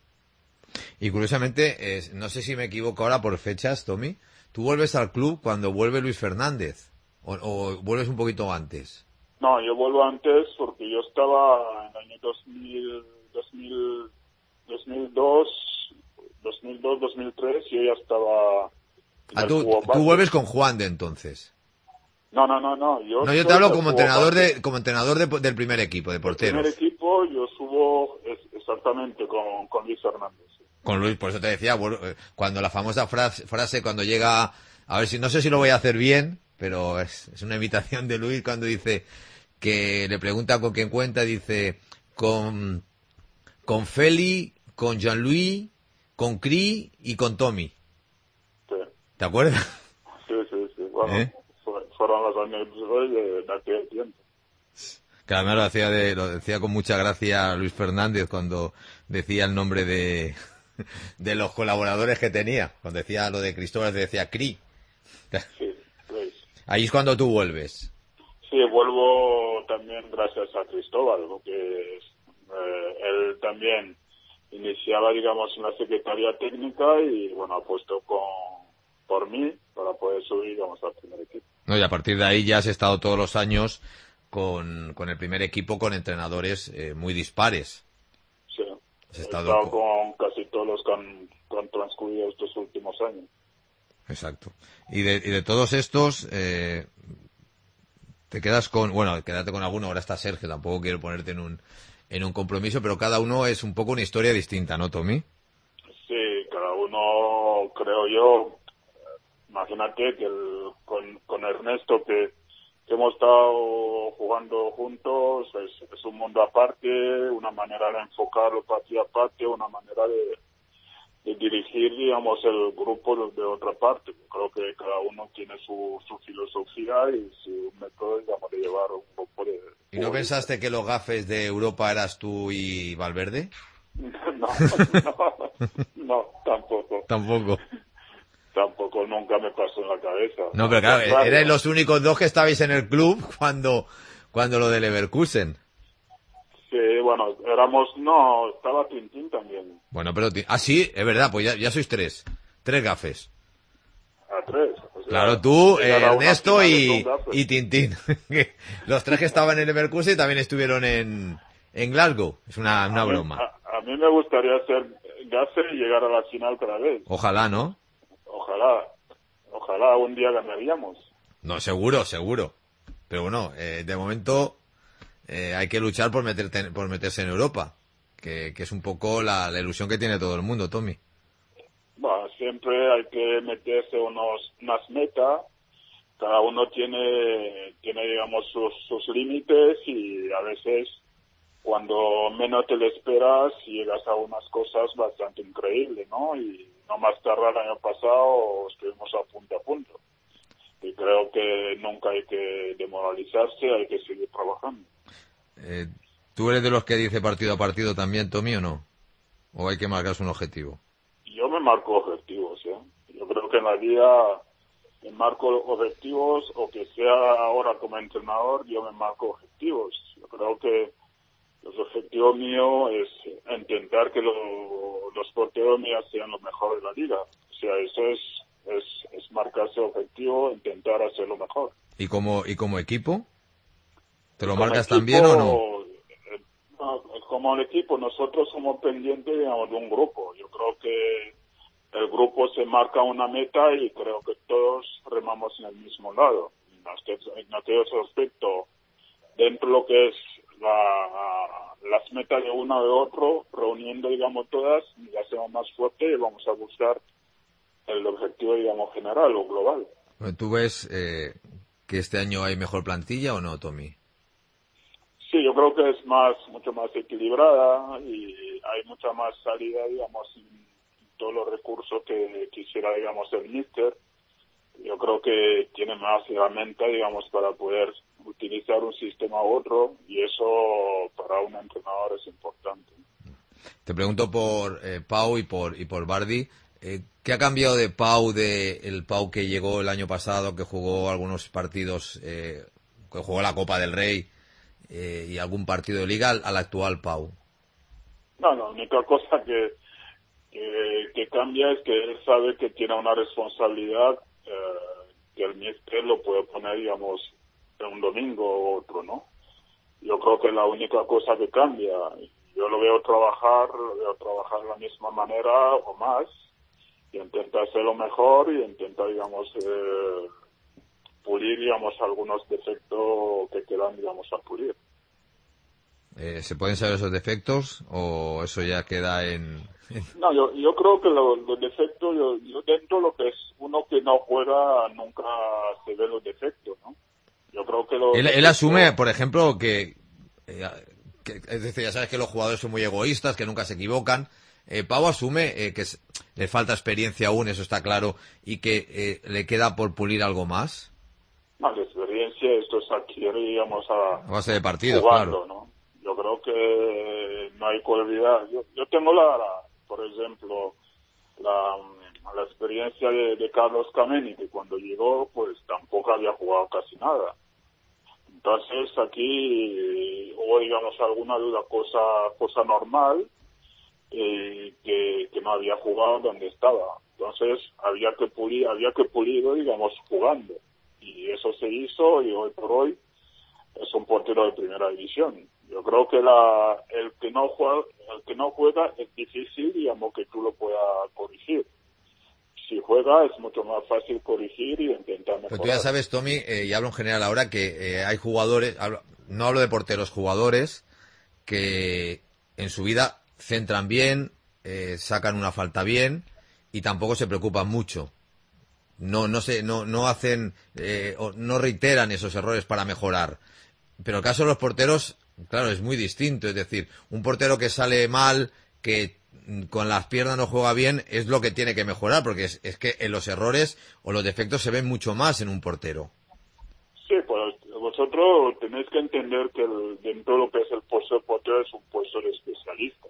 Y curiosamente, eh, no sé si me equivoco ahora por fechas, Tommy, tú vuelves al club cuando vuelve Luis Fernández, o, o vuelves un poquito antes. No, yo vuelvo antes porque yo estaba en el año dos mil, dos mil, dos mil dos, dos mil dos, dos mil tres, yo ya estaba en Ah, el tú, fútbol tú base. vuelves con Juan de entonces. No, no, no, no. Yo, No, yo te soy hablo del como fútbol entrenador base. de como entrenador de, del primer equipo, de El porteros. primer equipo yo subo es, exactamente con, con Luis Fernández. Con Luis, por eso te decía, bueno, eh, cuando la famosa frase, frase cuando llega, a ver si, no sé si lo voy a hacer bien, pero es, es una imitación de Luis cuando dice que le pregunta con quién cuenta, dice, con, con Feli, con Jean-Louis, con Cri y con Tommy. Sí, ¿Te acuerdas? sí, sí. sí. Bueno, ¿Eh? fue- fueron las anécdotas de, de aquel tiempo. Que además lo decía, de, lo decía con mucha gracia Luis Fernández cuando decía el nombre de, de los colaboradores que tenía. Cuando decía lo de Cristóbal, decía Cri. Sí, pues. Ahí es cuando tú vuelves. Sí, vuelvo también gracias a Cristóbal, porque eh, él también iniciaba, digamos, en la Secretaría Técnica y, bueno, apostó con, por mí para poder subir, digamos, al primer equipo. No, y a partir de ahí ya has estado todos los años con, con el primer equipo, con entrenadores eh, muy dispares. Sí, Has he estado estado con- con casi todos los que han, que han transcurrido estos últimos años. Exacto. Y de, y de todos estos, eh, te quedas con, bueno, quédate con alguno, ahora está Sergio, tampoco quiero ponerte en un, en un compromiso, pero cada uno es un poco una historia distinta, ¿no, Tommy? Sí, cada uno, creo yo, imagínate que el, con, con Ernesto, que, que hemos estado jugando juntos, es, es un mundo aparte, una manera de enfocarlo partido aparte, una manera de, de dirigir, digamos, el grupo de, de otra parte. Creo que cada uno tiene su, su filosofía y su método, digamos, de llevar un grupo de... ¿Y no pensaste que los gafes de Europa eras tú y Valverde? No, no, no, tampoco. Tampoco. Tampoco, nunca me pasó en la cabeza. No, pero claro, Al contrario. erais los únicos dos que estabais en el club cuando, cuando lo de Leverkusen. Sí, bueno, éramos, no, estaba Tintín también, Bueno, pero... ti- Ah, sí, es verdad, pues ya, ya sois tres. Tres gafes. a tres. O sea, Claro, tú, eh, llegar a una Ernesto final y, es un gafe. y Tintín. Los tres que estaban en Leverkusen también estuvieron en, en Glasgow. Es una, una A mí- broma. A, a mí me gustaría ser gafe y llegar a la final otra vez. Ojalá, ¿no? Ojalá, ojalá un día ganaríamos. No, seguro, seguro. Pero bueno, eh, de momento eh, hay que luchar por, meterte, por meterse en Europa. Que, que es un poco la, la ilusión que tiene todo el mundo, Tommy. Bueno, siempre hay que meterse unos, unas metas. Cada uno tiene, tiene digamos, sus, sus límites y a veces cuando menos te lo esperas llegas a unas cosas bastante increíbles, ¿no? Y no más tarde el año pasado estuvimos a punto a punto. Y creo que nunca hay que demoralizarse, hay que seguir trabajando. Eh, ¿Tú eres de los que dice partido a partido también, Tommy, o no? ¿O hay que marcarse un objetivo? Yo me marco objetivos, ¿eh? Yo creo que en la vida me marco objetivos, o que sea ahora como entrenador, yo me marco objetivos. Yo creo que los objetivos míos es intentar que lo- los porteros míos sean los mejores de la liga. O sea, eso es, es, es marcarse objetivo, intentar hacerlo mejor. ¿Y como, y como equipo? ¿Te lo Como marcas equipo, también o no? eh, no, como el equipo, nosotros somos pendientes, digamos, de un grupo. Yo creo que el grupo se marca una meta y creo que todos remamos en el mismo lado. En aquellos aspectos, dentro de lo que es la, las metas de uno o de otro, reuniendo, digamos, todas, y hacemos más fuerte y vamos a buscar el objetivo, digamos, general o global. ¿Tú ves eh, que este año hay mejor plantilla o no, Tommy? Sí, yo creo que es más, mucho más equilibrada y hay mucha más salida, digamos, en todos los recursos que quisiera, digamos, el míster. Yo creo que tiene más herramientas, digamos, para poder utilizar un sistema u otro, y eso para un entrenador es importante. Te pregunto por eh, Pau y por y por Vardy. Eh, ¿Qué ha cambiado de Pau, de el Pau que llegó el año pasado, que jugó algunos partidos, eh, que jugó la Copa del Rey eh, y algún partido de Liga, al, al actual Pau? No, no, la única cosa que, que, que cambia es que él sabe que tiene una responsabilidad eh, que el míster lo puede poner, digamos, en un domingo o otro, ¿no? Yo creo que es la única cosa que cambia. Yo lo veo trabajar, lo veo trabajar de la misma manera o más, y intenta hacerlo mejor y intenta, digamos, eh, pulir, digamos, algunos defectos que quedan, digamos, a pulir. Eh, ¿Se pueden saber esos defectos o eso ya queda en...? No, yo, yo creo que lo- los defectos, yo, yo dentro de lo que es uno que no juega, nunca se ve los defectos, ¿no? Yo creo que los Él, él defectos- asume, por ejemplo, que, eh, que... Es decir, ya sabes que los jugadores son muy egoístas, que nunca se equivocan. Eh, Pau asume eh, que es- le falta experiencia aún, eso está claro, y que eh, le queda por pulir algo más. No, la experiencia, esto se adquiere, digamos, a, A base de partidos, jugando, claro. ¿no? Yo creo que no hay que olvidar. Yo, yo tengo la, la- por ejemplo, la, la experiencia de, de Carlos Kameni, que cuando llegó, pues tampoco había jugado casi nada. Entonces aquí hubo, digamos, alguna duda, cosa, cosa normal, eh, que, que no había jugado donde estaba. Entonces había que pulir, había que pulir, digamos, jugando. Y eso se hizo, y hoy por hoy es un portero de primera división. Yo creo que la, el que no juega, el que no juega es difícil, digamos, que tú lo puedas corregir. Si juega es mucho más fácil corregir y intentar mejorar. Pero tú ya sabes, Tommy, eh, y hablo en general ahora, que eh, hay jugadores, hablo- no hablo de porteros, jugadores que en su vida centran bien, eh, sacan una falta bien y tampoco se preocupan mucho. No, no se, no, no hacen, eh, o no reiteran esos errores para mejorar. Pero el caso de los porteros, claro, es muy distinto. Es decir, un portero que sale mal, que mm, con las piernas no juega bien, es lo que tiene que mejorar, porque es, es que en los errores o los defectos se ven mucho más en un portero. Sí, pues vosotros tenéis que entender que el, dentro de lo que es el puesto de portero es un puesto de especialista.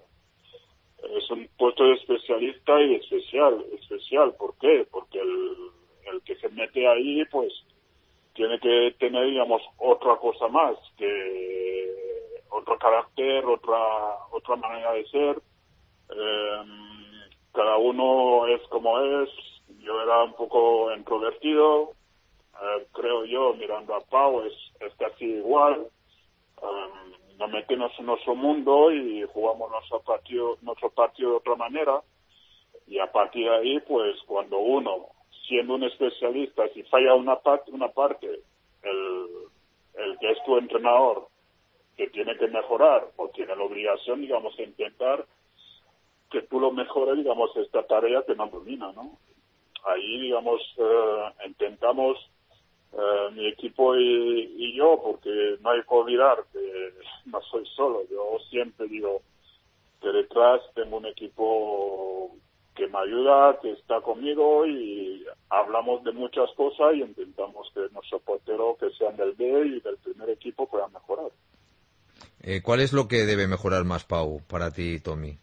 Es un puesto de especialista y especial. Especial, ¿por qué? Porque el, el que se mete ahí, pues, tiene que tener, digamos, otra cosa más, que otro carácter, otra otra manera de ser. Eh, cada uno es como es. Yo era un poco introvertido. Eh, creo yo, mirando a Pau, es, es casi igual. Um, nos metemos en nuestro mundo y jugamos nuestro partido, nuestro partido de otra manera, y a partir de ahí, pues cuando uno, siendo un especialista, si falla una parte, una parte, el, el que es tu entrenador, que tiene que mejorar o tiene la obligación, digamos, de intentar que tú lo mejores, digamos, esta tarea que no domina, ¿no? Ahí, digamos, eh, intentamos Uh, mi equipo y, y yo, porque no hay que olvidar que no soy solo. Yo siempre digo que detrás tengo un equipo que me ayuda, que está conmigo, y hablamos de muchas cosas y intentamos que nuestro portero, que sean del B y del primer equipo, puedan mejorar. Eh, ¿Cuál es lo que debe mejorar más, Pau, para ti, Tommy?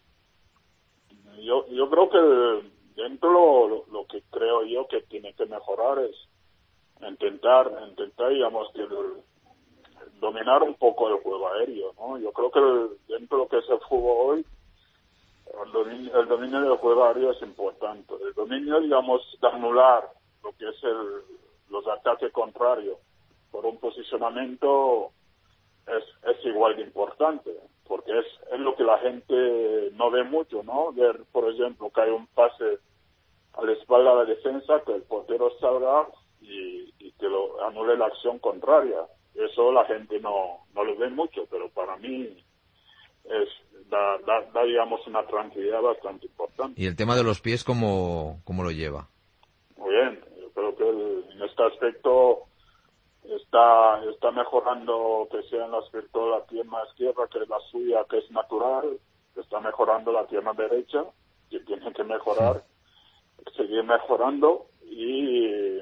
Yo, yo creo que dentro lo, lo, lo que creo yo que tiene que mejorar es intentar, intentar, digamos, que el, dominar un poco el juego aéreo, ¿no? Yo creo que el, dentro de lo que es el fútbol hoy, el dominio, el dominio del juego aéreo es importante. El dominio, digamos, de anular lo que es el, los ataques contrarios por un posicionamiento es, es igual de importante, porque es, es lo que la gente no ve mucho, ¿no? Ver, por ejemplo, que hay un pase a la espalda de la defensa, que el portero salga y, y que lo anule la acción contraria. Eso la gente no, no lo ve mucho, pero para mí es da, da, da, digamos, una tranquilidad bastante importante. ¿Y el tema de los pies cómo, cómo lo lleva? Muy bien, yo creo que el, en este aspecto está está mejorando, que sea en el aspecto de la pierna izquierda, que es la suya, que es natural, está mejorando la pierna derecha, que tiene que mejorar, sí. seguir mejorando, y eh,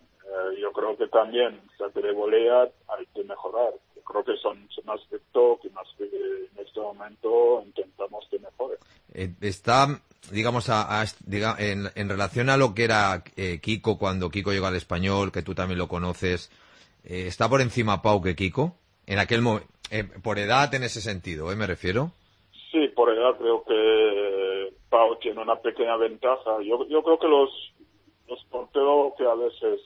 yo creo que también saque de volea hay que mejorar. Yo creo que son, son aspectos que más que en este momento intentamos que mejore. Eh, está, digamos, a, a, diga, en, en relación a lo que era eh, Kiko cuando Kiko llegó al Español, que tú también lo conoces, eh, ¿está por encima Pau que Kiko? En aquel mo- eh, por edad en ese sentido, ¿eh? Me refiero. Sí, por edad creo que Pau tiene una pequeña ventaja. Yo, yo creo que los, los porteros que a veces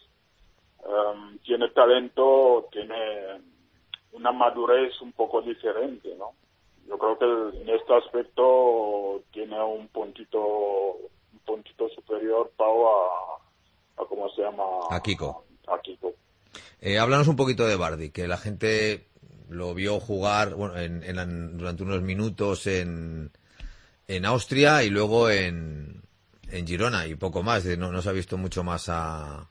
um, tiene talento, tiene una madurez un poco diferente, ¿no? Yo creo que en este aspecto tiene un puntito un puntito superior Pau a, a ¿cómo se llama? A Kiko. A, a Kiko. Eh, háblanos un poquito de Vardy, que la gente lo vio jugar bueno, en, en, durante unos minutos en, en Austria y luego en, en Girona y poco más. No, no se ha visto mucho más a,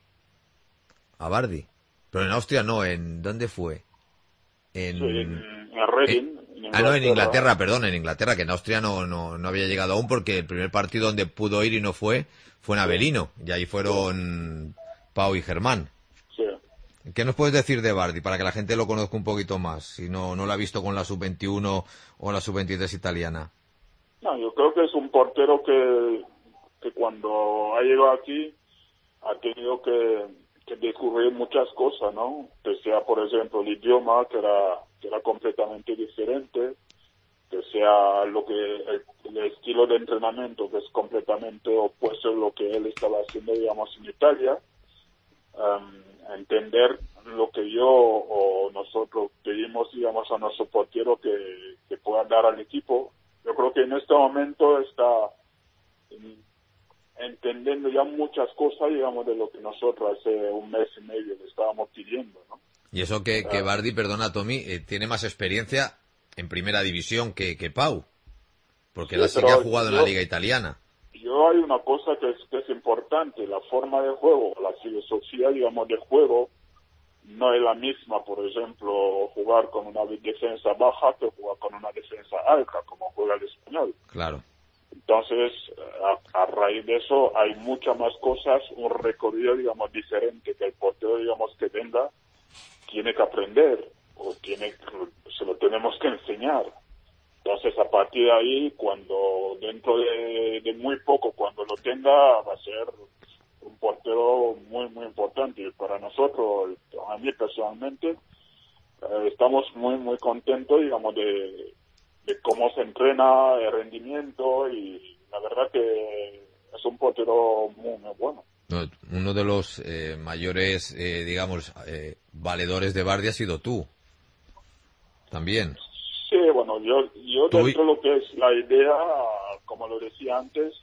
a Vardy. Pero en Austria no, ¿en dónde fue? En, sí, en, en Reading. En, Ah, no, en Inglaterra, perdón, en Inglaterra, que en Austria no, no, no había llegado aún porque el primer partido donde pudo ir y no fue, fue en Avelino, y ahí fueron Pau y Germán. Sí. ¿Qué nos puedes decir de Vardy para que la gente lo conozca un poquito más, si no, no lo ha visto con la sub veintiuno o la sub veintitrés italiana? No, yo creo que es un portero que, que cuando ha llegado aquí ha tenido que, que descubrir muchas cosas, ¿no? Que sea, por ejemplo, el idioma, que era que era completamente diferente, que sea lo que el, el estilo de entrenamiento, que es completamente opuesto a lo que él estaba haciendo, digamos, en Italia. Um, entender lo que yo o nosotros pedimos, digamos, a nuestro portero que, que pueda dar al equipo. Yo creo que en este momento está entendiendo ya muchas cosas, digamos, de lo que nosotros hace un mes y medio le estábamos pidiendo, ¿no? Y eso que, que Vardy, perdona Tommy, eh, tiene más experiencia en primera división que, que Pau, porque él sí, sí que ha jugado yo, en la liga italiana. Yo hay una cosa que es, que es importante, la forma de juego, la filosofía, digamos, de juego no es la misma, por ejemplo, jugar con una defensa baja que jugar con una defensa alta, como juega el Español. Claro. Entonces, a, a raíz de eso hay muchas más cosas, un recorrido, digamos, diferente que el portero, digamos, que tenga, tiene que aprender, o tiene, se lo tenemos que enseñar. Entonces, a partir de ahí, cuando dentro de, de muy poco, cuando lo tenga, va a ser un portero muy, muy importante. Y para nosotros, a mí personalmente, eh, estamos muy, muy contentos, digamos, de, de cómo se entrena, el rendimiento, y la verdad que es un portero muy, muy bueno. No, uno de los eh, mayores, eh, digamos, eh, valedores de Vardy ha sido tú, también. Sí, bueno, yo, yo ¿Tú? Dentro de lo que es la idea, como lo decía antes,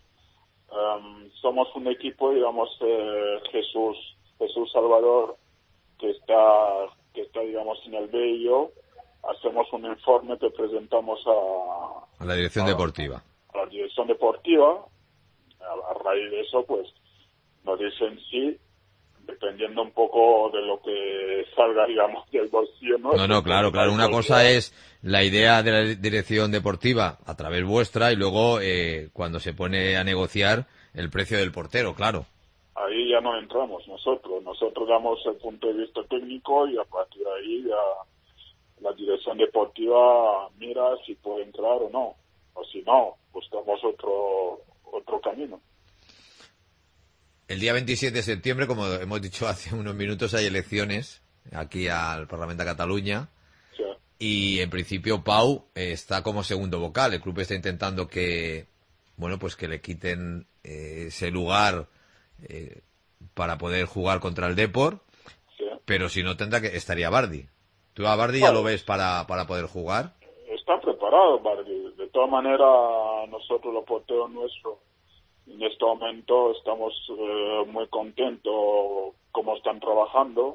um, somos un equipo, digamos, eh, Jesús, Jesús Salvador, que está, que está, digamos, en el B y yo, hacemos un informe que presentamos a, a la dirección a, deportiva. A la dirección deportiva, a, a raíz de eso, pues, nos dicen sí, dependiendo un poco de lo que salga, digamos, del bolsillo, ¿no? No, no, claro, claro. Una cosa es la idea de la dirección deportiva a través vuestra y luego eh, cuando se pone a negociar el precio del portero, claro. Ahí ya no entramos nosotros. Nosotros damos el punto de vista técnico y a partir de ahí ya la dirección deportiva mira si puede entrar o no. O si no, buscamos otro otro camino. El día veintisiete de septiembre, como hemos dicho hace unos minutos, hay elecciones aquí al Parlamento de Cataluña. Sí. Y en principio Pau eh, está como segundo vocal. El club está intentando que, bueno, pues que le quiten eh, ese lugar eh, para poder jugar contra el Depor. Sí. Pero si no, tendrá que estaría Vardy. ¿Tú a Vardy Vale. ya lo ves para, para poder jugar? Está preparado Vardy. De todas maneras, nosotros los porteros nuestros en este momento estamos eh, muy contentos cómo están trabajando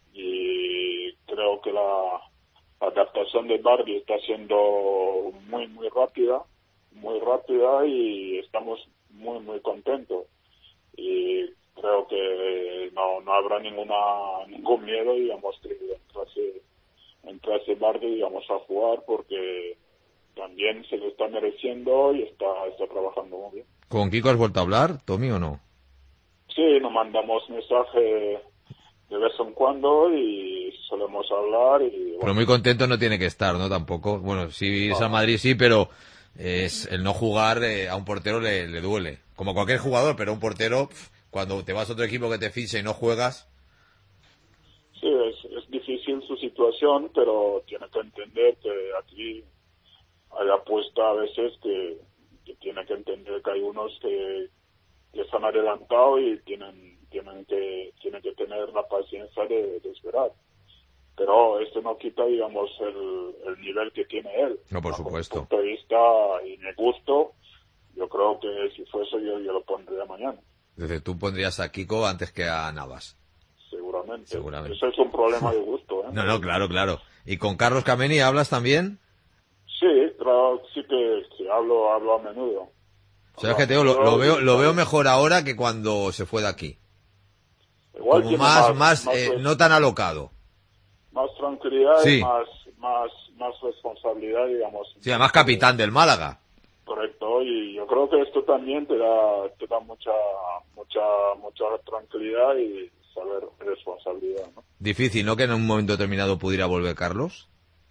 y creo que la adaptación de Vardy está siendo muy, muy rápida, muy rápida y estamos muy, muy contentos. Y creo que no no, no habrá ninguna ningún miedo, digamos, que entrase, entrase Bardi, digamos, a jugar, porque también se lo está mereciendo y está, está trabajando muy bien. ¿Con Kiko has vuelto a hablar, Tommy, o no? Sí, nos mandamos mensaje de vez en cuando y solemos hablar y... Bueno, pero muy contento no tiene que estar, ¿no? Tampoco. Bueno, si es al Madrid sí, pero es el no jugar eh, a un portero le, le duele. Como cualquier jugador, pero un portero, pf, cuando te vas a otro equipo que te ficha y no juegas... Sí, es, es difícil su situación, pero tiene que entender que aquí hay apuesta a veces que, que tiene que entender que hay unos que, que se han adelantado y tienen tienen que tienen que tener la paciencia de, de esperar. Pero esto no quita, digamos, el, el nivel que tiene él. No, por supuesto. Desde mi punto de vista y mi gusto, yo creo que si fuese yo, yo lo pondría mañana. Desde tú pondrías a Kiko antes que a Navas. Seguramente. Seguramente. Eso es un problema de gusto, ¿eh? No, no, claro, claro. ¿Y con Carlos Kameni hablas también? Sí, claro, sí que sí, hablo, hablo a menudo. ¿Sabes qué te digo? Lo, lo veo, lo veo mejor ahora que cuando se fue de aquí. Igual Como tiene más, más, más, eh, más, no tan alocado. más tranquilidad Sí. y más, más, más responsabilidad, digamos. Sí, además capitán del Málaga. Correcto, y yo creo que esto también te da, te da mucha, mucha, mucha tranquilidad y saber responsabilidad, ¿no? Difícil, ¿no? Que en un momento determinado pudiera volver Carlos.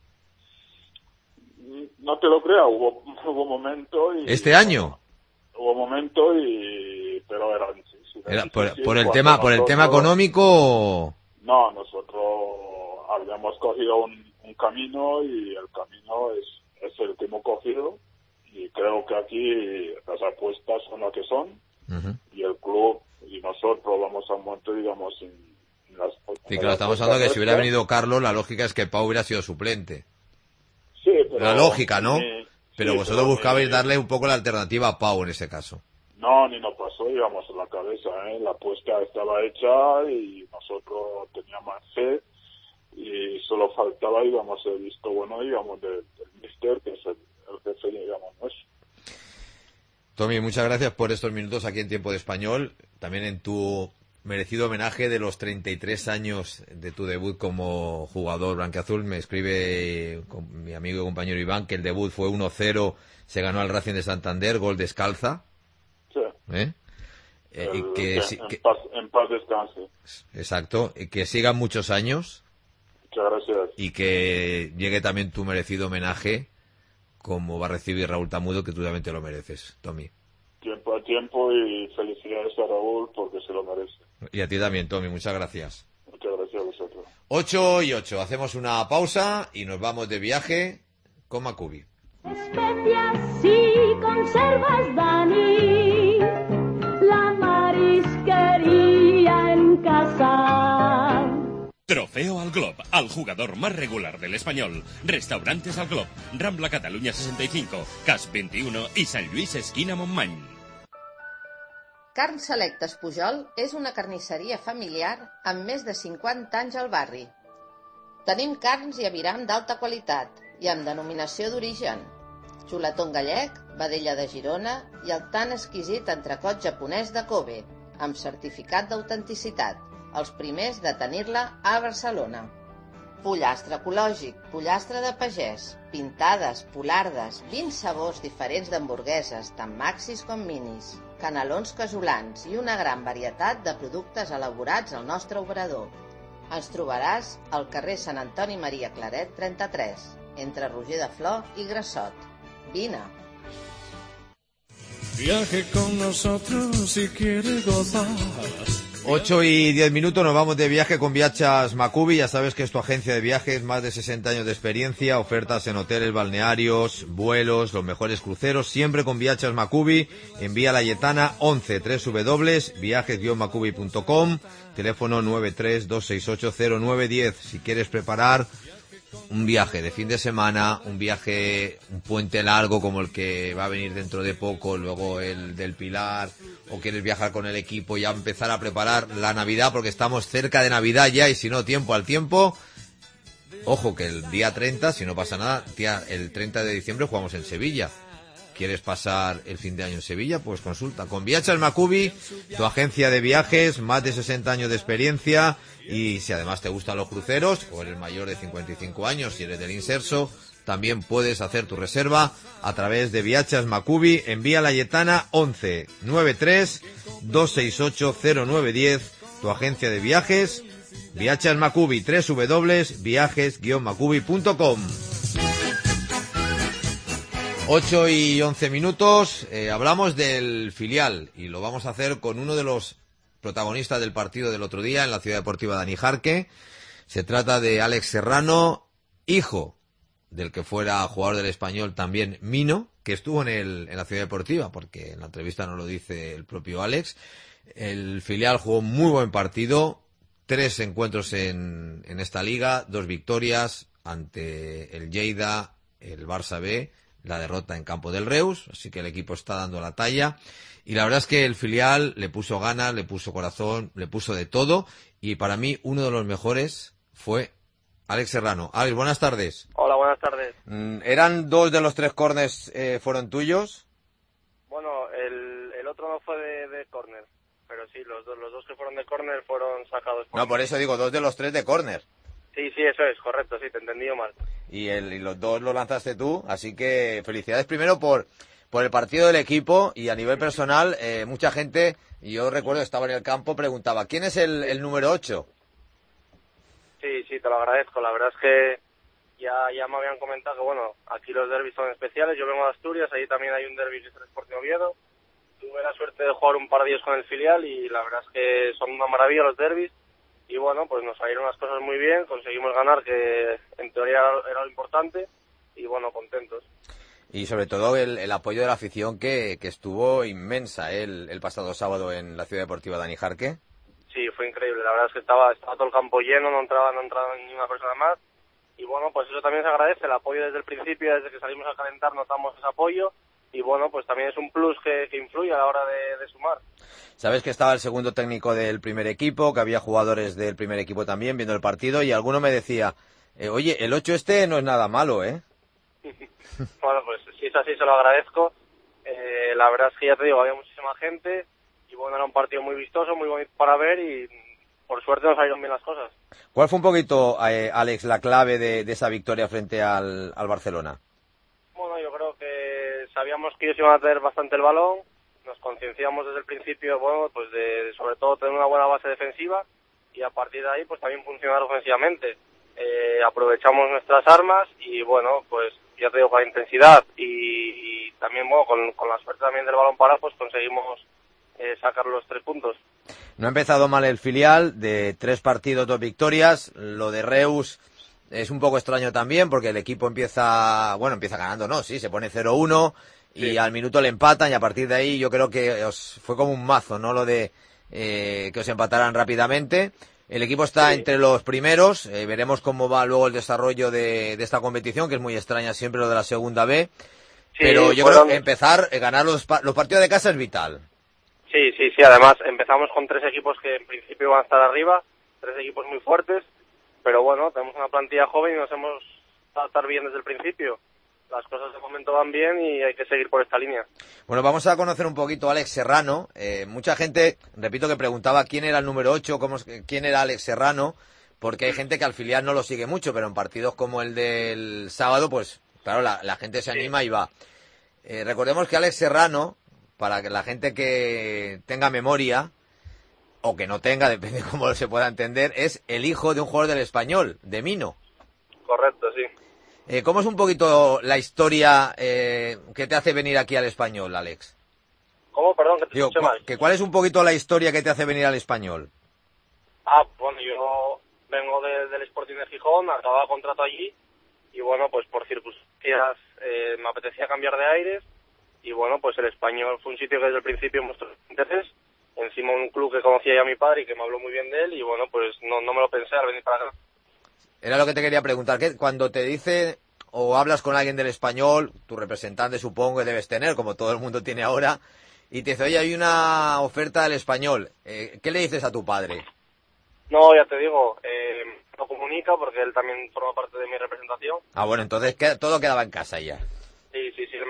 No te lo creas, hubo, hubo momento y... ¿Este año? Hubo momento y... pero era difícil. Era por, difícil por el cuando tema, por el tema nosotros- económico. No, nosotros habíamos cogido un, un camino y el camino es, es el que hemos cogido y creo que aquí las apuestas son las que son. Uh-huh. Y el club y nosotros vamos a muerte, digamos, en, en las... Sí, claro, estamos hablando que si hubiera venido Carlos, la lógica es que Pau hubiera sido suplente. Sí, pero... La lógica, ¿no? ni- Pero sí, vosotros pero buscabais ni- darle un poco la alternativa a Pau en ese caso. No, ni nos pasó, digamos, en la cabeza, ¿eh? La apuesta estaba hecha y nosotros teníamos fe y solo faltaba, digamos, el visto bueno, digamos, del, del mister, que es el, el jefe, digamos, nuestro. Tommy, muchas gracias por estos minutos aquí en Tiempo de Español. También en tu merecido homenaje de los treinta y tres años de tu debut como jugador blanquiazul. Me escribe con mi amigo y compañero Iván que el debut fue uno cero, se ganó al Racing de Santander, gol descalza. Sí. ¿Eh? Eh, El- y que, que si- en, que- paz, en paz descanse. exacto, y que sigan muchos años Muchas gracias. y que llegue también tu merecido homenaje como va a recibir Raúl Tamudo, que tú también te lo mereces, Tommy. Tiempo a tiempo y felicidades a Raúl porque se lo merece. Y a ti también, Tommy, muchas gracias. Muchas gracias a vosotros. ocho y ocho, hacemos una pausa y nos vamos de viaje con Macubi. Especias y conservas, Dani, la marisquería en casa. Trofeo al Glob, al jugador más regular del Español. Restaurantes al Glob, Rambla Cataluña sesenta y cinco, Cas veintiuno y San Luis esquina Montmany. Carn Selectes Pujol és una carnisseria familiar amb més de cinquanta anys al barri. Tenim carns i aviram d'alta qualitat i amb denominació d'origen. Xuletón gallec, vedella de Girona i el tan exquisit entrecot japonès de Kobe, amb certificat d'autenticitat, els primers de tenir-la a Barcelona. Pollastre ecològic, pollastre de pagès, pintades, polardes, vint sabors diferents d'hamburgueses, tant maxis com minis, canelons casolans i una gran varietat de productes elaborats al nostre obrador. Ens trobaràs al carrer Sant Antoni Maria Claret trenta-tres, entre Roger de Flor i Grassot. Vine! Viaje con nosotros si quiere gozar. ocho y diez minutos, nos vamos de viaje con Viachas Macubi. Ya sabes que es tu agencia de viajes, más de sesenta años de experiencia, ofertas en hoteles, balnearios, vuelos, los mejores cruceros, siempre con Viachas Macubi. En Vía Layetana once, w w w punto viajes guion macubi punto com, teléfono nueve tres dos seis ocho cero nueve uno cero. Si quieres preparar un viaje de fin de semana, un viaje, un puente largo como el que va a venir dentro de poco, luego el del Pilar, o quieres viajar con el equipo y ya empezar a preparar la Navidad, porque estamos cerca de Navidad ya, y si no, tiempo al tiempo. Ojo que el día treinta, si no pasa nada, tía, el treinta de diciembre jugamos en Sevilla. ¿Quieres pasar el fin de año en Sevilla? Pues consulta con Viachas Macubi, tu agencia de viajes, más de sesenta años de experiencia, y si además te gustan los cruceros o eres mayor de cincuenta y cinco años, si eres del Inserso, también puedes hacer tu reserva a través de Viachas Macubi en Vía Layetana once noventa y tres, doscientos sesenta y ocho, cero nueve diez, tu agencia de viajes, Viachas Macubi, doble u doble u doble u punto viajes guion macubi punto com. ocho y once minutos, eh, hablamos del filial y lo vamos a hacer con uno de los protagonistas del partido del otro día en la Ciudad Deportiva Dani Jarque. Se trata de Alex Serrano, hijo del que fuera jugador del Español también Mino, que estuvo en, el, en la Ciudad Deportiva, porque en la entrevista no lo dice el propio Alex. El filial jugó muy buen partido, tres encuentros en, en esta liga, dos victorias ante el Lleida, el Barça B, la derrota en campo del Reus, así que el equipo está dando la talla. Y la verdad es que el filial le puso ganas, le puso corazón, le puso de todo, y para mí uno de los mejores fue Alex Serrano. Alex, buenas tardes. Hola, buenas tardes. ¿Eran dos de los tres córners eh, fueron tuyos? Bueno, el, el otro no fue de, de córner, pero sí, los dos, los dos que fueron de córner fueron sacados por No, mí. por eso digo, dos de los tres de córner. Sí, sí, eso es, correcto, sí, te he entendido mal. Y, el, y los dos los lanzaste tú, así que felicidades primero por, por el partido del equipo, y a nivel personal, eh, mucha gente, y yo recuerdo, estaba en el campo, preguntaba, ¿quién es el, el número ocho? Sí, sí, te lo agradezco. La verdad es que ya, ya me habían comentado que, bueno, aquí los derbis son especiales. Yo vengo de Asturias, ahí también hay un derbi que es el Sporting Oviedo. Tuve la suerte de jugar un par de días con el filial y la verdad es que son una maravilla los derbis. Y bueno, pues nos salieron las cosas muy bien, conseguimos ganar, que en teoría era lo importante, y bueno, contentos. Y sobre todo el, el apoyo de la afición que, que estuvo inmensa ¿eh? el, el pasado sábado en la Ciudad Deportiva Dani Jarque. Sí, fue increíble. La verdad es que estaba, estaba todo el campo lleno, no entraba, no entraba ni una persona más. Y bueno, pues eso también se agradece, el apoyo desde el principio, desde que salimos a calentar notamos ese apoyo. Y bueno, pues también es un plus que, que influye a la hora de, de sumar. Sabes que estaba el segundo técnico del primer equipo, que había jugadores del primer equipo también viendo el partido, y alguno me decía, eh, oye, el ocho este no es nada malo, ¿eh? Bueno, pues si es así se lo agradezco. Eh, la verdad es que ya te digo, había muchísima gente. Y bueno, era un partido muy vistoso, muy bonito para ver, y por suerte nos salieron bien las cosas. ¿Cuál fue un poquito, eh, Alex, la clave de, de esa victoria frente al, al Barcelona? Bueno, yo creo que sabíamos que ellos iban a tener bastante el balón, nos concienciamos desde el principio, bueno, pues de, de sobre todo tener una buena base defensiva, y a partir de ahí pues también funcionar ofensivamente. Eh, aprovechamos nuestras armas y bueno, pues ya te digo, con la intensidad y, y también bueno, con, con la suerte también del balón parado, pues conseguimos Eh, sacar los tres puntos. No ha empezado mal el filial, de tres partidos, dos victorias. Lo de Reus es un poco extraño también, porque el equipo empieza, bueno, empieza ganando, ¿no? Sí, se pone cero uno y sí, al minuto le empatan, y a partir de ahí yo creo que os fue como un mazo, ¿no? Lo de eh, que os empataran rápidamente. El equipo está sí. entre los primeros, eh, veremos cómo va luego el desarrollo de, de esta competición, que es muy extraña siempre lo de la segunda B. Sí, pero yo fueron... creo que empezar, eh, ganar los, los partidos de casa es vital. Sí, sí, sí, además empezamos con tres equipos que en principio van a estar arriba, tres equipos muy fuertes, pero bueno, tenemos una plantilla joven y nos hemos a estar bien desde el principio. Las cosas de momento van bien y hay que seguir por esta línea. Bueno, vamos a conocer un poquito a Alex Serrano. Eh, mucha gente, repito, que preguntaba quién era el número ocho, cómo, quién era Alex Serrano, porque hay gente que al filial no lo sigue mucho, pero en partidos como el del sábado, pues claro, la, la gente se anima sí. y va. Eh, recordemos que Alex Serrano, para que la gente que tenga memoria, o que no tenga, depende de cómo se pueda entender, es el hijo de un jugador del Español, de Mino. Correcto, sí. Eh, ¿Cómo es un poquito la historia eh, que te hace venir aquí al Español, Alex? ¿Cómo? Perdón, que te Digo, escuché mal. Que ¿cuál es un poquito la historia que te hace venir al Español? Ah, bueno, yo vengo de, del Sporting de Gijón, acababa contrato allí, y bueno, pues por circunstancias eh, me apetecía cambiar de aires. Y bueno, pues el Español fue un sitio que desde el principio mostró interés, encima un club que conocía ya a mi padre y que me habló muy bien de él, y bueno, pues no, no me lo pensé al venir para acá. Era lo que te quería preguntar, que cuando te dice o hablas con alguien del Español, tu representante supongo que debes tener, como todo el mundo tiene ahora, y te dice, oye, hay una oferta del Español, eh, ¿qué le dices a tu padre? No, ya te digo, eh, lo comunica porque él también forma parte de mi representación. Ah, bueno, entonces queda, todo quedaba en casa ya. Sí, sí, sí, me lo comunica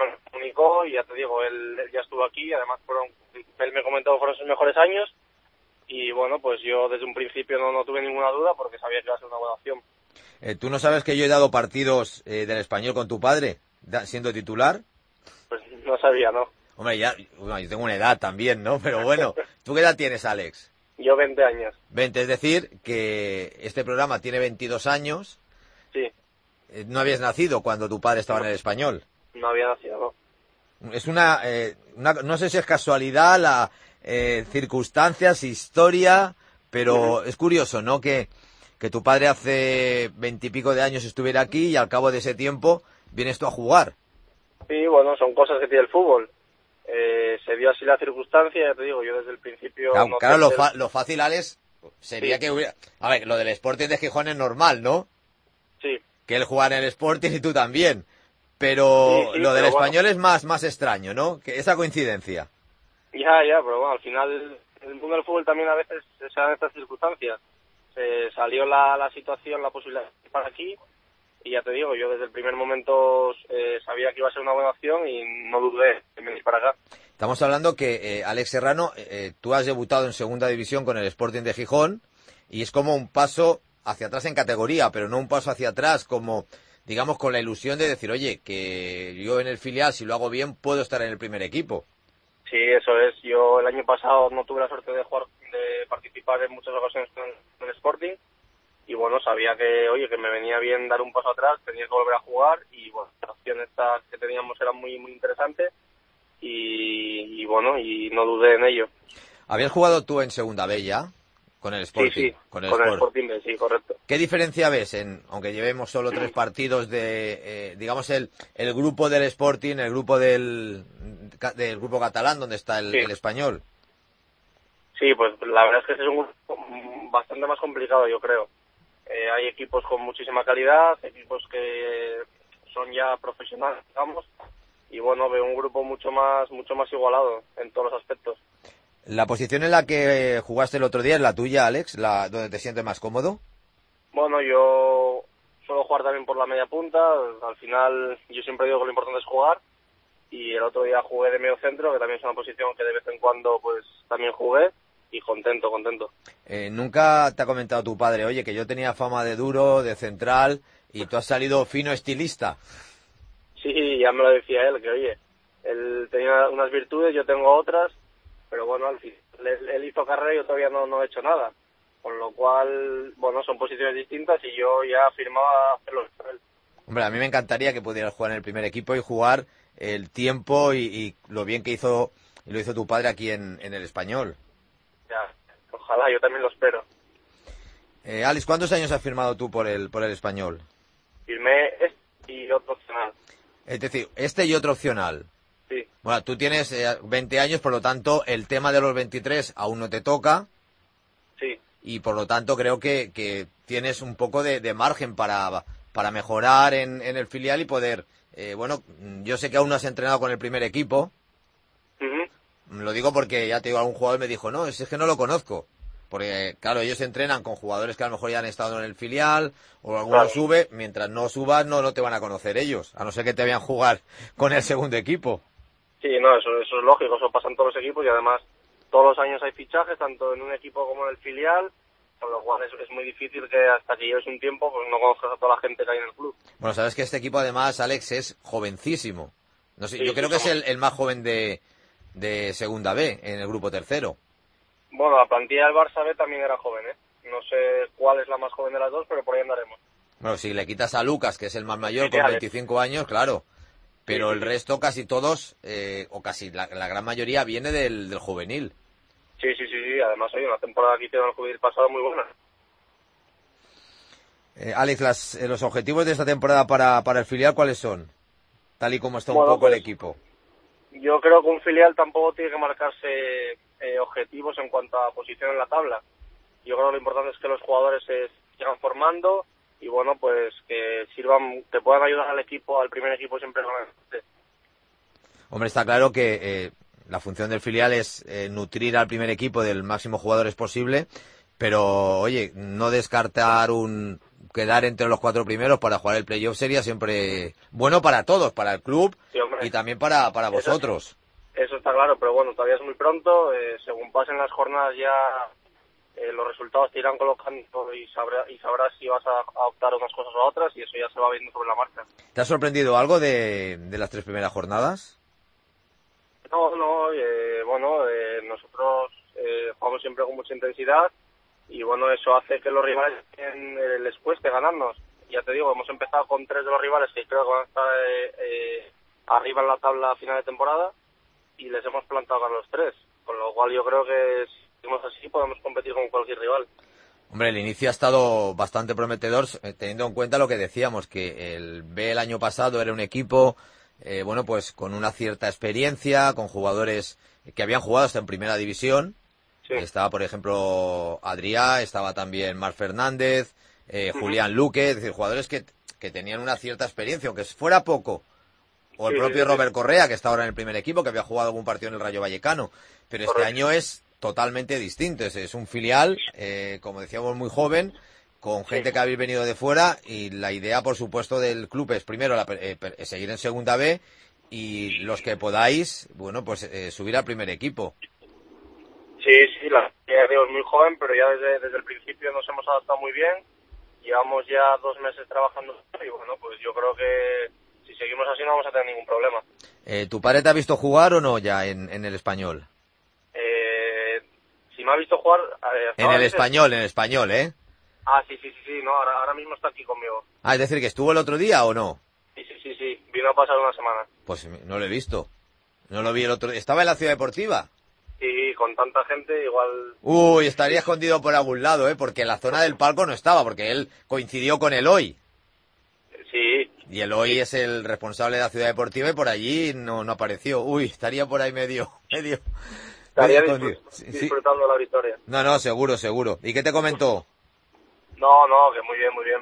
comunicó y ya te digo, él, él ya estuvo aquí, además fueron, él me comentó que fueron sus mejores años y bueno, pues yo desde un principio no, no tuve ninguna duda porque sabía que iba a ser una buena opción. Eh, ¿Tú no sabes que yo he dado partidos eh, del Español con tu padre, da, siendo titular? Pues no sabía, ¿no? Hombre, ya, bueno, yo tengo una edad también, ¿no? Pero bueno, ¿tú qué edad tienes, Alex? Yo veinte años. veinte, es decir, que este programa tiene veintidós años. Sí. Eh, ¿No habías nacido cuando tu padre estaba en el Español? No había nacido, ¿no? Es una, eh, una no sé si es casualidad, la eh, circunstancias, historia, pero uh-huh. es curioso, ¿no? Que, que tu padre hace veintipico de años estuviera aquí y al cabo de ese tiempo vienes tú a jugar. Sí, bueno, son cosas que tiene el fútbol. Eh, se dio así la circunstancia, ya te digo, yo desde el principio... Claro, no claro lo, el... fa lo fácil, Alex, sería sí. que hubiera... A ver, lo del Sporting de Gijón es normal, ¿no? Sí. Que él jugara en el Sporting y tú también. Pero sí, sí, lo del pero Español bueno. es más, más extraño, ¿no? Que esa coincidencia. Ya, ya, pero bueno, al final el mundo del fútbol también a veces se dan estas circunstancias. Se salió la, la situación, la posibilidad de para aquí y ya te digo, yo desde el primer momento eh, sabía que iba a ser una buena opción y no dudé en venir para acá. Estamos hablando que, eh, Alex Serrano, eh, tú has debutado en segunda división con el Sporting de Gijón y es como un paso hacia atrás en categoría, pero no un paso hacia atrás como, digamos, con la ilusión de decir, oye, que yo en el filial, si lo hago bien, puedo estar en el primer equipo. Sí, eso es. Yo el año pasado no tuve la suerte de jugar, de participar en muchas ocasiones con el Sporting y bueno, sabía que, oye, que me venía bien dar un paso atrás, tenía que volver a jugar y bueno, las opciones que teníamos eran muy, muy interesantes y, y bueno, y no dudé en ello. ¿Habías jugado tú en segunda B ya? Con el Sporting. Sí, sí, con el, con el Sport. Sporting, sí, correcto. ¿Qué diferencia ves, en, aunque llevemos solo tres partidos, de, eh, digamos, el, el grupo del Sporting, el grupo del, del grupo catalán, donde está el, sí. el español? Sí, pues la verdad es que este es un grupo bastante más complicado, yo creo. Eh, hay equipos con muchísima calidad, equipos que son ya profesionales, digamos, y bueno, veo un grupo mucho más, mucho más igualado en todos los aspectos. ¿La posición en la que jugaste el otro día es la tuya, Alex? La donde te sientes más cómodo? Bueno, yo suelo jugar también por la media punta. Al final, yo siempre digo que lo importante es jugar. Y el otro día jugué de medio centro, que también es una posición que de vez en cuando pues también jugué. Y contento, contento. Eh, ¿Nunca te ha comentado tu padre, oye, que yo tenía fama de duro, de central, y tú has salido fino estilista? Sí, ya me lo decía él, que oye, él tenía unas virtudes, yo tengo otras. Pero bueno, al fin, él, él hizo carrera y yo todavía no, no he hecho nada. Con lo cual, bueno, son posiciones distintas y yo ya firmaba hacerlo con él. Hombre, a mí me encantaría que pudieras jugar en el primer equipo y jugar el tiempo y, y lo bien que hizo y lo hizo tu padre aquí en, en el Español. Ya, ojalá, yo también lo espero. Eh, Alex, ¿cuántos años has firmado tú por el, por el Español? Firmé este y otro opcional. Es decir, este y otro opcional. Sí. Bueno, tú tienes eh, veinte años, por lo tanto, el tema de los veintitrés aún no te toca. Sí. Y por lo tanto creo que, que tienes un poco de, de margen para, para mejorar en, en el filial y poder... Eh, bueno, yo sé que aún no has entrenado con el primer equipo. Uh-huh. Lo digo porque ya te digo, algún jugador me dijo, no, es, es que no lo conozco. Porque, claro, ellos entrenan con jugadores que a lo mejor ya han estado en el filial, o alguno claro. sube, mientras no subas no, no te van a conocer ellos, a no ser que te vean jugar con el segundo equipo. Sí, no, eso, eso es lógico, eso pasa en todos los equipos y además todos los años hay fichajes, tanto en un equipo como en el filial, con lo cual es, es muy difícil que hasta que lleves un tiempo pues no conozcas a toda la gente que hay en el club. Bueno, sabes que este equipo además, Alex, es jovencísimo. No sé, sí, yo creo sí, que somos... es el, el más joven de, de Segunda B, en el grupo tercero. Bueno, la plantilla del Barça B también era joven, ¿eh? No sé cuál es la más joven de las dos, pero por ahí andaremos. Bueno, si le quitas a Lucas, que es el más mayor, sí, con veinticinco años, claro. Pero sí, sí, el resto, casi todos, eh, o casi la, la gran mayoría, viene del, del juvenil. Sí, sí, sí, sí. Además hay una temporada que hicieron el juvenil pasado muy buena. Eh, Alex, las, eh, los objetivos de esta temporada para, para el filial, ¿cuáles son? Tal y como está bueno, un poco pues, el equipo. Yo creo que un filial tampoco tiene que marcarse eh, objetivos en cuanto a posición en la tabla. Yo creo que lo importante es que los jugadores se sigan formando y bueno, pues que sirvan, que puedan ayudar al equipo, al primer equipo siempre. Hombre, está claro que eh, la función del filial es eh, nutrir al primer equipo del máximo jugadores posible, pero oye, no descartar un quedar entre los cuatro primeros para jugar el playoff sería siempre bueno para todos, para el club Sí, hombre. y también para, para vosotros. Eso, eso está claro, pero bueno, todavía es muy pronto. Eh, según pasen las jornadas ya eh, los resultados te irán colocando y, sabrá, y sabrás si vas a, a optar a unas cosas o a otras, y eso ya se va viendo sobre la marcha. ¿Te ha sorprendido algo de, de las tres primeras jornadas? No, no, eh, bueno, eh, nosotros eh, jugamos siempre con mucha intensidad y bueno, eso hace que los rivales eh, les cueste ganarnos. Ya te digo, hemos empezado con tres de los rivales que creo que van a estar eh, eh, arriba en la tabla a final de temporada y les hemos plantado a los tres, con lo cual yo creo que si seguimos así podemos competir con cualquier rival. Hombre, el inicio ha estado bastante prometedor, teniendo en cuenta lo que decíamos, que el B el año pasado era un equipo, eh, bueno, pues con una cierta experiencia, con jugadores que habían jugado hasta en primera división. Sí. Estaba, por ejemplo, Adrià, estaba también Marc Fernández, eh, uh-huh. Julián Luque, es decir, jugadores que, que tenían una cierta experiencia, aunque fuera poco. O el sí, propio sí, Robert sí. Correa, que está ahora en el primer equipo, que había jugado algún partido en el Rayo Vallecano. Pero Correcto. Este año es totalmente distinto. Es, es un filial, eh, como decíamos, muy joven, con gente sí. que habéis venido de fuera, y la idea, por supuesto, del club es primero la, eh, seguir en Segunda B y los que podáis, bueno, pues eh, subir al primer equipo. Sí, sí, la idea es muy joven, pero ya desde, desde el principio nos hemos adaptado muy bien. Llevamos ya dos meses trabajando y bueno, pues yo creo que si seguimos así no vamos a tener ningún problema. Eh, ¿Tu padre te ha visto jugar o no ya en, en el español? Eh, si me ha visto jugar... Eh, en el español, en el español, ¿eh? Ah, sí, sí, sí, sí, no, ahora, ahora mismo está aquí conmigo. Ah, es decir, que estuvo el otro día o no. Sí, sí, sí, sí, vino a pasar una semana. Pues no lo he visto. No lo vi el otro día. ¿Estaba en la Ciudad Deportiva? Sí, con tanta gente igual... Uy, estaría escondido por algún lado, ¿eh? Porque en la zona del palco no estaba, porque él coincidió con Eloy. Sí. Y Eloy sí. es el responsable de la Ciudad Deportiva y por allí no, no apareció. Uy, estaría por ahí medio... medio estaría disfrut- sí, disfrutando sí. la victoria. No, no, seguro, seguro. ¿Y qué te comentó? No, no, que muy bien, muy bien.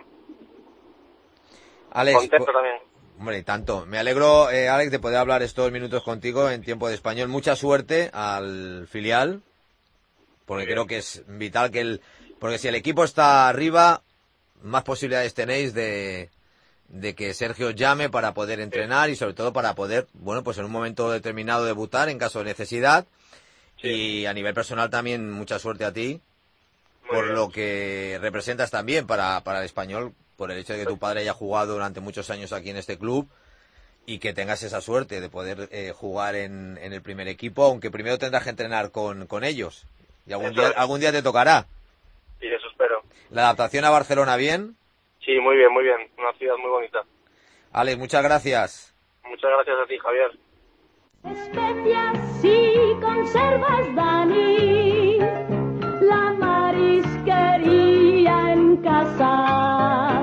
Alex, contento pues, también. Hombre, y tanto. Me alegro, eh, Alex, de poder hablar estos minutos contigo en tiempo de español. Mucha suerte al filial, porque creo que es vital que el... Porque si el equipo está arriba, más posibilidades tenéis de, de que Sergio os llame para poder entrenar y sobre todo para poder, bueno, pues en un momento determinado debutar en caso de necesidad. Sí. Y a nivel personal también mucha suerte a ti, Muy por bien. Lo que representas también para, para el Español, por el hecho de que tu padre haya jugado durante muchos años aquí en este club y que tengas esa suerte de poder eh, jugar en, en el primer equipo, aunque primero tendrás que entrenar con, con ellos. Y algún día, algún día te tocará. Sí, eso espero. ¿La adaptación a Barcelona bien? Sí, muy bien, muy bien. Una ciudad muy bonita. Alex, muchas gracias. Muchas gracias a ti, Javier. Especias y conservas, Dani, la marisquería en casa.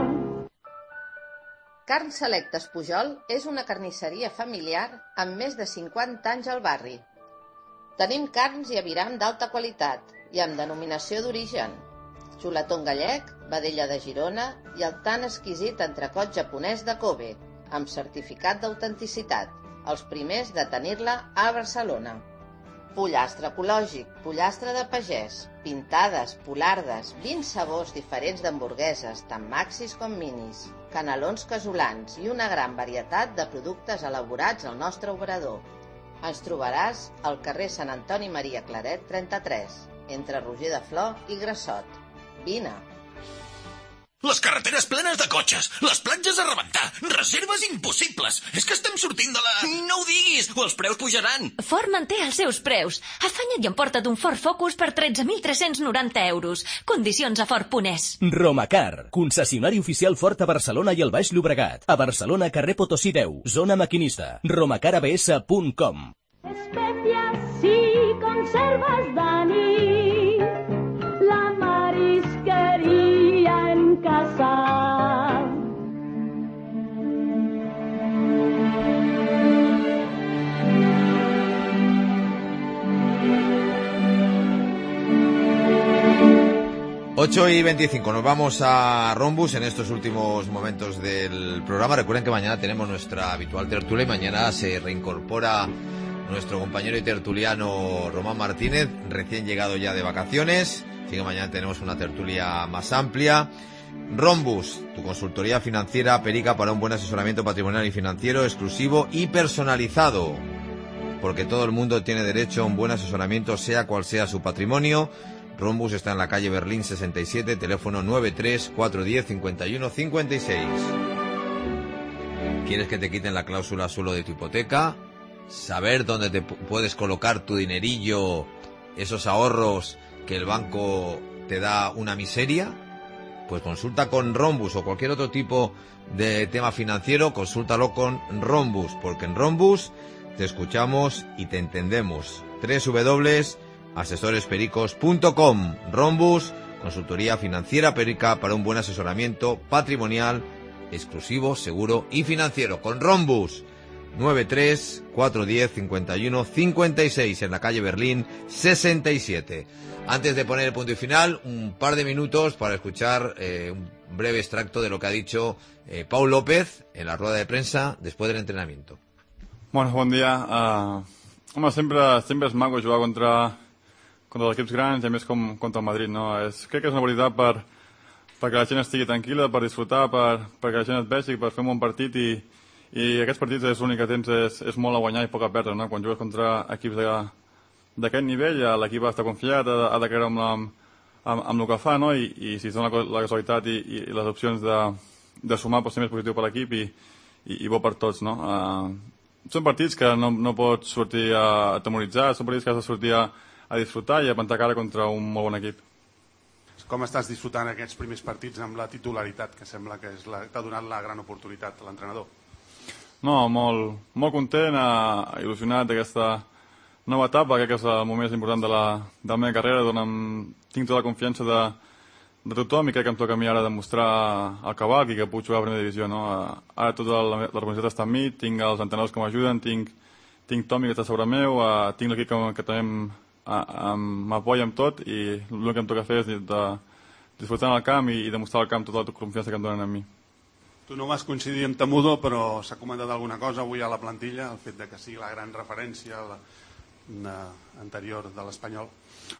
Carn Selectes Pujol és una carnisseria familiar amb més de cinquanta anys al barri. Tenim carns i aviram d'alta qualitat i amb denominació d'origen. Xuletón gallec, vedella de Girona i el tan exquisit entrecot japonès de Kobe, amb certificat d'autenticitat, els primers de tenir-la a Barcelona. Pollastre ecològic, pollastre de pagès, pintades, polardes, vint sabors diferents d'hamburgueses, tant maxis com minis, canelons casolans i una gran varietat de productes elaborats al nostre obrador. Ens trobaràs al carrer Sant Antoni Maria Claret trenta-tres, entre Roger de Flor i Grassot. Vine! Les carreteres plenes de cotxes, les platges a rebentar, reserves impossibles. És que estem sortint de la... No ho diguis, o els preus pujaran. Ford manté els seus preus. Afanya't i emporta't un Ford Focus per tretze mil tres-cents noranta euros. Condicions a Ford punt es. Romacar, concessionari oficial Ford a Barcelona i el Baix Llobregat. A Barcelona, carrer Potosí deu, zona maquinista. romacar a b s punt com. Especias y conservas, Dani, la marisquería en casa. ocho y veinticinco, nos vamos a Rombus en estos últimos momentos del programa. Recuerden que mañana tenemos nuestra habitual tertulia y mañana se reincorpora nuestro compañero y tertuliano Román Martínez, recién llegado ya de vacaciones. Así que mañana tenemos una tertulia más amplia. Rhombus, tu consultoría financiera perica para un buen asesoramiento patrimonial y financiero exclusivo y personalizado. Porque todo el mundo tiene derecho a un buen asesoramiento, sea cual sea su patrimonio. Rhombus está en la calle Berlín sesenta y siete, teléfono nueve tres cuatro uno cero cincuenta y uno cincuenta y seis. ¿Quieres que te quiten la cláusula suelo de tu hipoteca? ¿Saber dónde te puedes colocar tu dinerillo, esos ahorros que el banco te da una miseria? Pues consulta con Rhombus o cualquier otro tipo de tema financiero, consúltalo con Rhombus, porque en Rhombus te escuchamos y te entendemos. doble u doble u doble u punto asesores pericos punto com. Rhombus, consultoría financiera perica para un buen asesoramiento patrimonial, exclusivo, seguro y financiero. Con Rhombus, nueve tres cuatro uno cero cincuenta y uno cincuenta y seis, en la calle Berlín sesenta y siete. Antes de poner el punto y final, un par de minutos para escuchar eh, un breve extracto de lo que ha dicho eh, Pau López en la rueda de prensa después del entrenamiento. Bueno, bon dia. Uh, home, sempre, sempre és maco jugar contra, contra els equips grans, i a més com contra el Madrid, no? És, crec que és una veritat per, perquè la gent estigui tranquil·la, per disfrutar, per, perquè la gent et vegi, per fer un bon partit, i, i aquests partits és l'únic que tens, és, és molt a guanyar i poc a perdre, no? Quan jugues contra equips de, d'aquest nivell, l'equip ha d'estar confiat, ha, ha de creure amb, la, amb, amb el que fa, no? I, i si es dona la casualitat i, i les opcions de, de sumar, doncs també és positiu per l'equip i, i, i bo per tots, no? Uh, són partits que no, no pots sortir a atemoritzar, són partits que has de sortir a, a disfrutar i a plantar cara contra un molt bon equip. Com estàs disfrutant aquests primers partits amb la titularitat, que sembla que t'ha donat la gran oportunitat a l'entrenador? No, molt, molt content, eh, il·lusionat d'aquesta nova etapa, crec que és el moment més important de la, de la meva carrera, on tinc tota la confiança de, de tothom i crec que em toca a mi ara demostrar el cabal i que puc jugar a primera divisió, no? Ara tota la, la responsabilitat està amb mi, tinc els entrenadors que m'ajuden, tinc, tinc Tomi que està sobre meu, uh, tinc l'equip que, que també m'apoya amb tot i l'únic que em toca fer és de, de disfrutar en el camp i, i demostrar al camp tota la confiança que em donen a mi. Tu no vas coincidir amb Temudo, però s'ha comentat alguna cosa avui a la plantilla, el fet de que sigui la gran referència la, la anterior de l'Espanyol.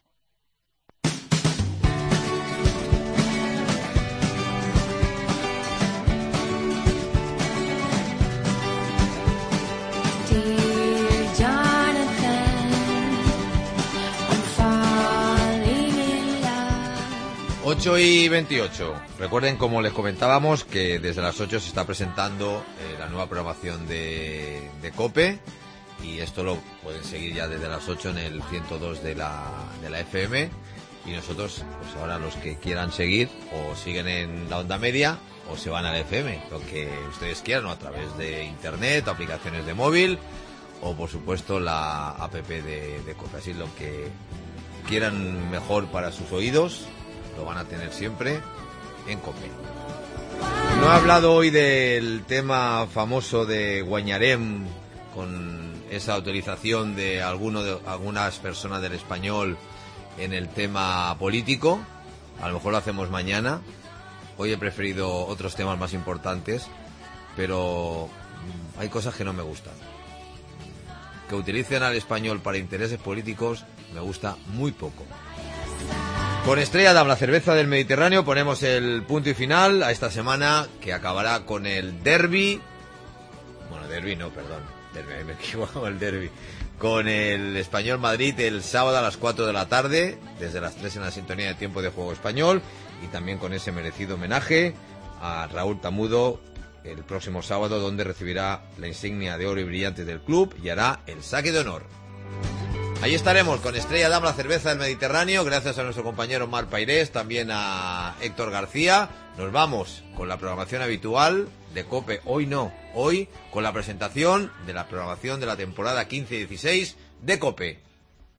ocho y veintiocho. Recuerden, como les comentábamos, que desde las ocho se está presentando eh, la nueva programación de, de COPE, y esto lo pueden seguir ya desde las ocho en el ciento dos de la, de la F M, y nosotros, pues ahora los que quieran seguir, o siguen en la onda media o se van a la F M, lo que ustedes quieran, o a través de internet, aplicaciones de móvil, o por supuesto la app de, de COPE. Así, lo que quieran mejor para sus oídos lo van a tener siempre en COPE. No he hablado hoy del tema famoso de Guañarem, con esa autorización de, alguno de algunas personas del Español en el tema político. A lo mejor lo hacemos mañana. Hoy he preferido otros temas más importantes, pero hay cosas que no me gustan. Que utilicen al español para intereses políticos me gusta muy poco. Con Estrella Damm, la cerveza del Mediterráneo, ponemos el punto y final a esta semana, que acabará con el derbi. Bueno, derbi no, perdón. Derbi, me equivoco, el derbi. Con el Español Madrid el sábado a las cuatro de la tarde, desde las tres en la sintonía de Tiempo de Juego Español, y también con ese merecido homenaje a Raúl Tamudo el próximo sábado, donde recibirá la insignia de oro y brillante del club y hará el saque de honor. Ahí estaremos con Estrella Damm, la cerveza del Mediterráneo, gracias a nuestro compañero Mar Pairés, también a Héctor García. Nos vamos con la programación habitual de COPE. Hoy no, hoy con la presentación de la programación de la temporada quince dieciséis de COPE.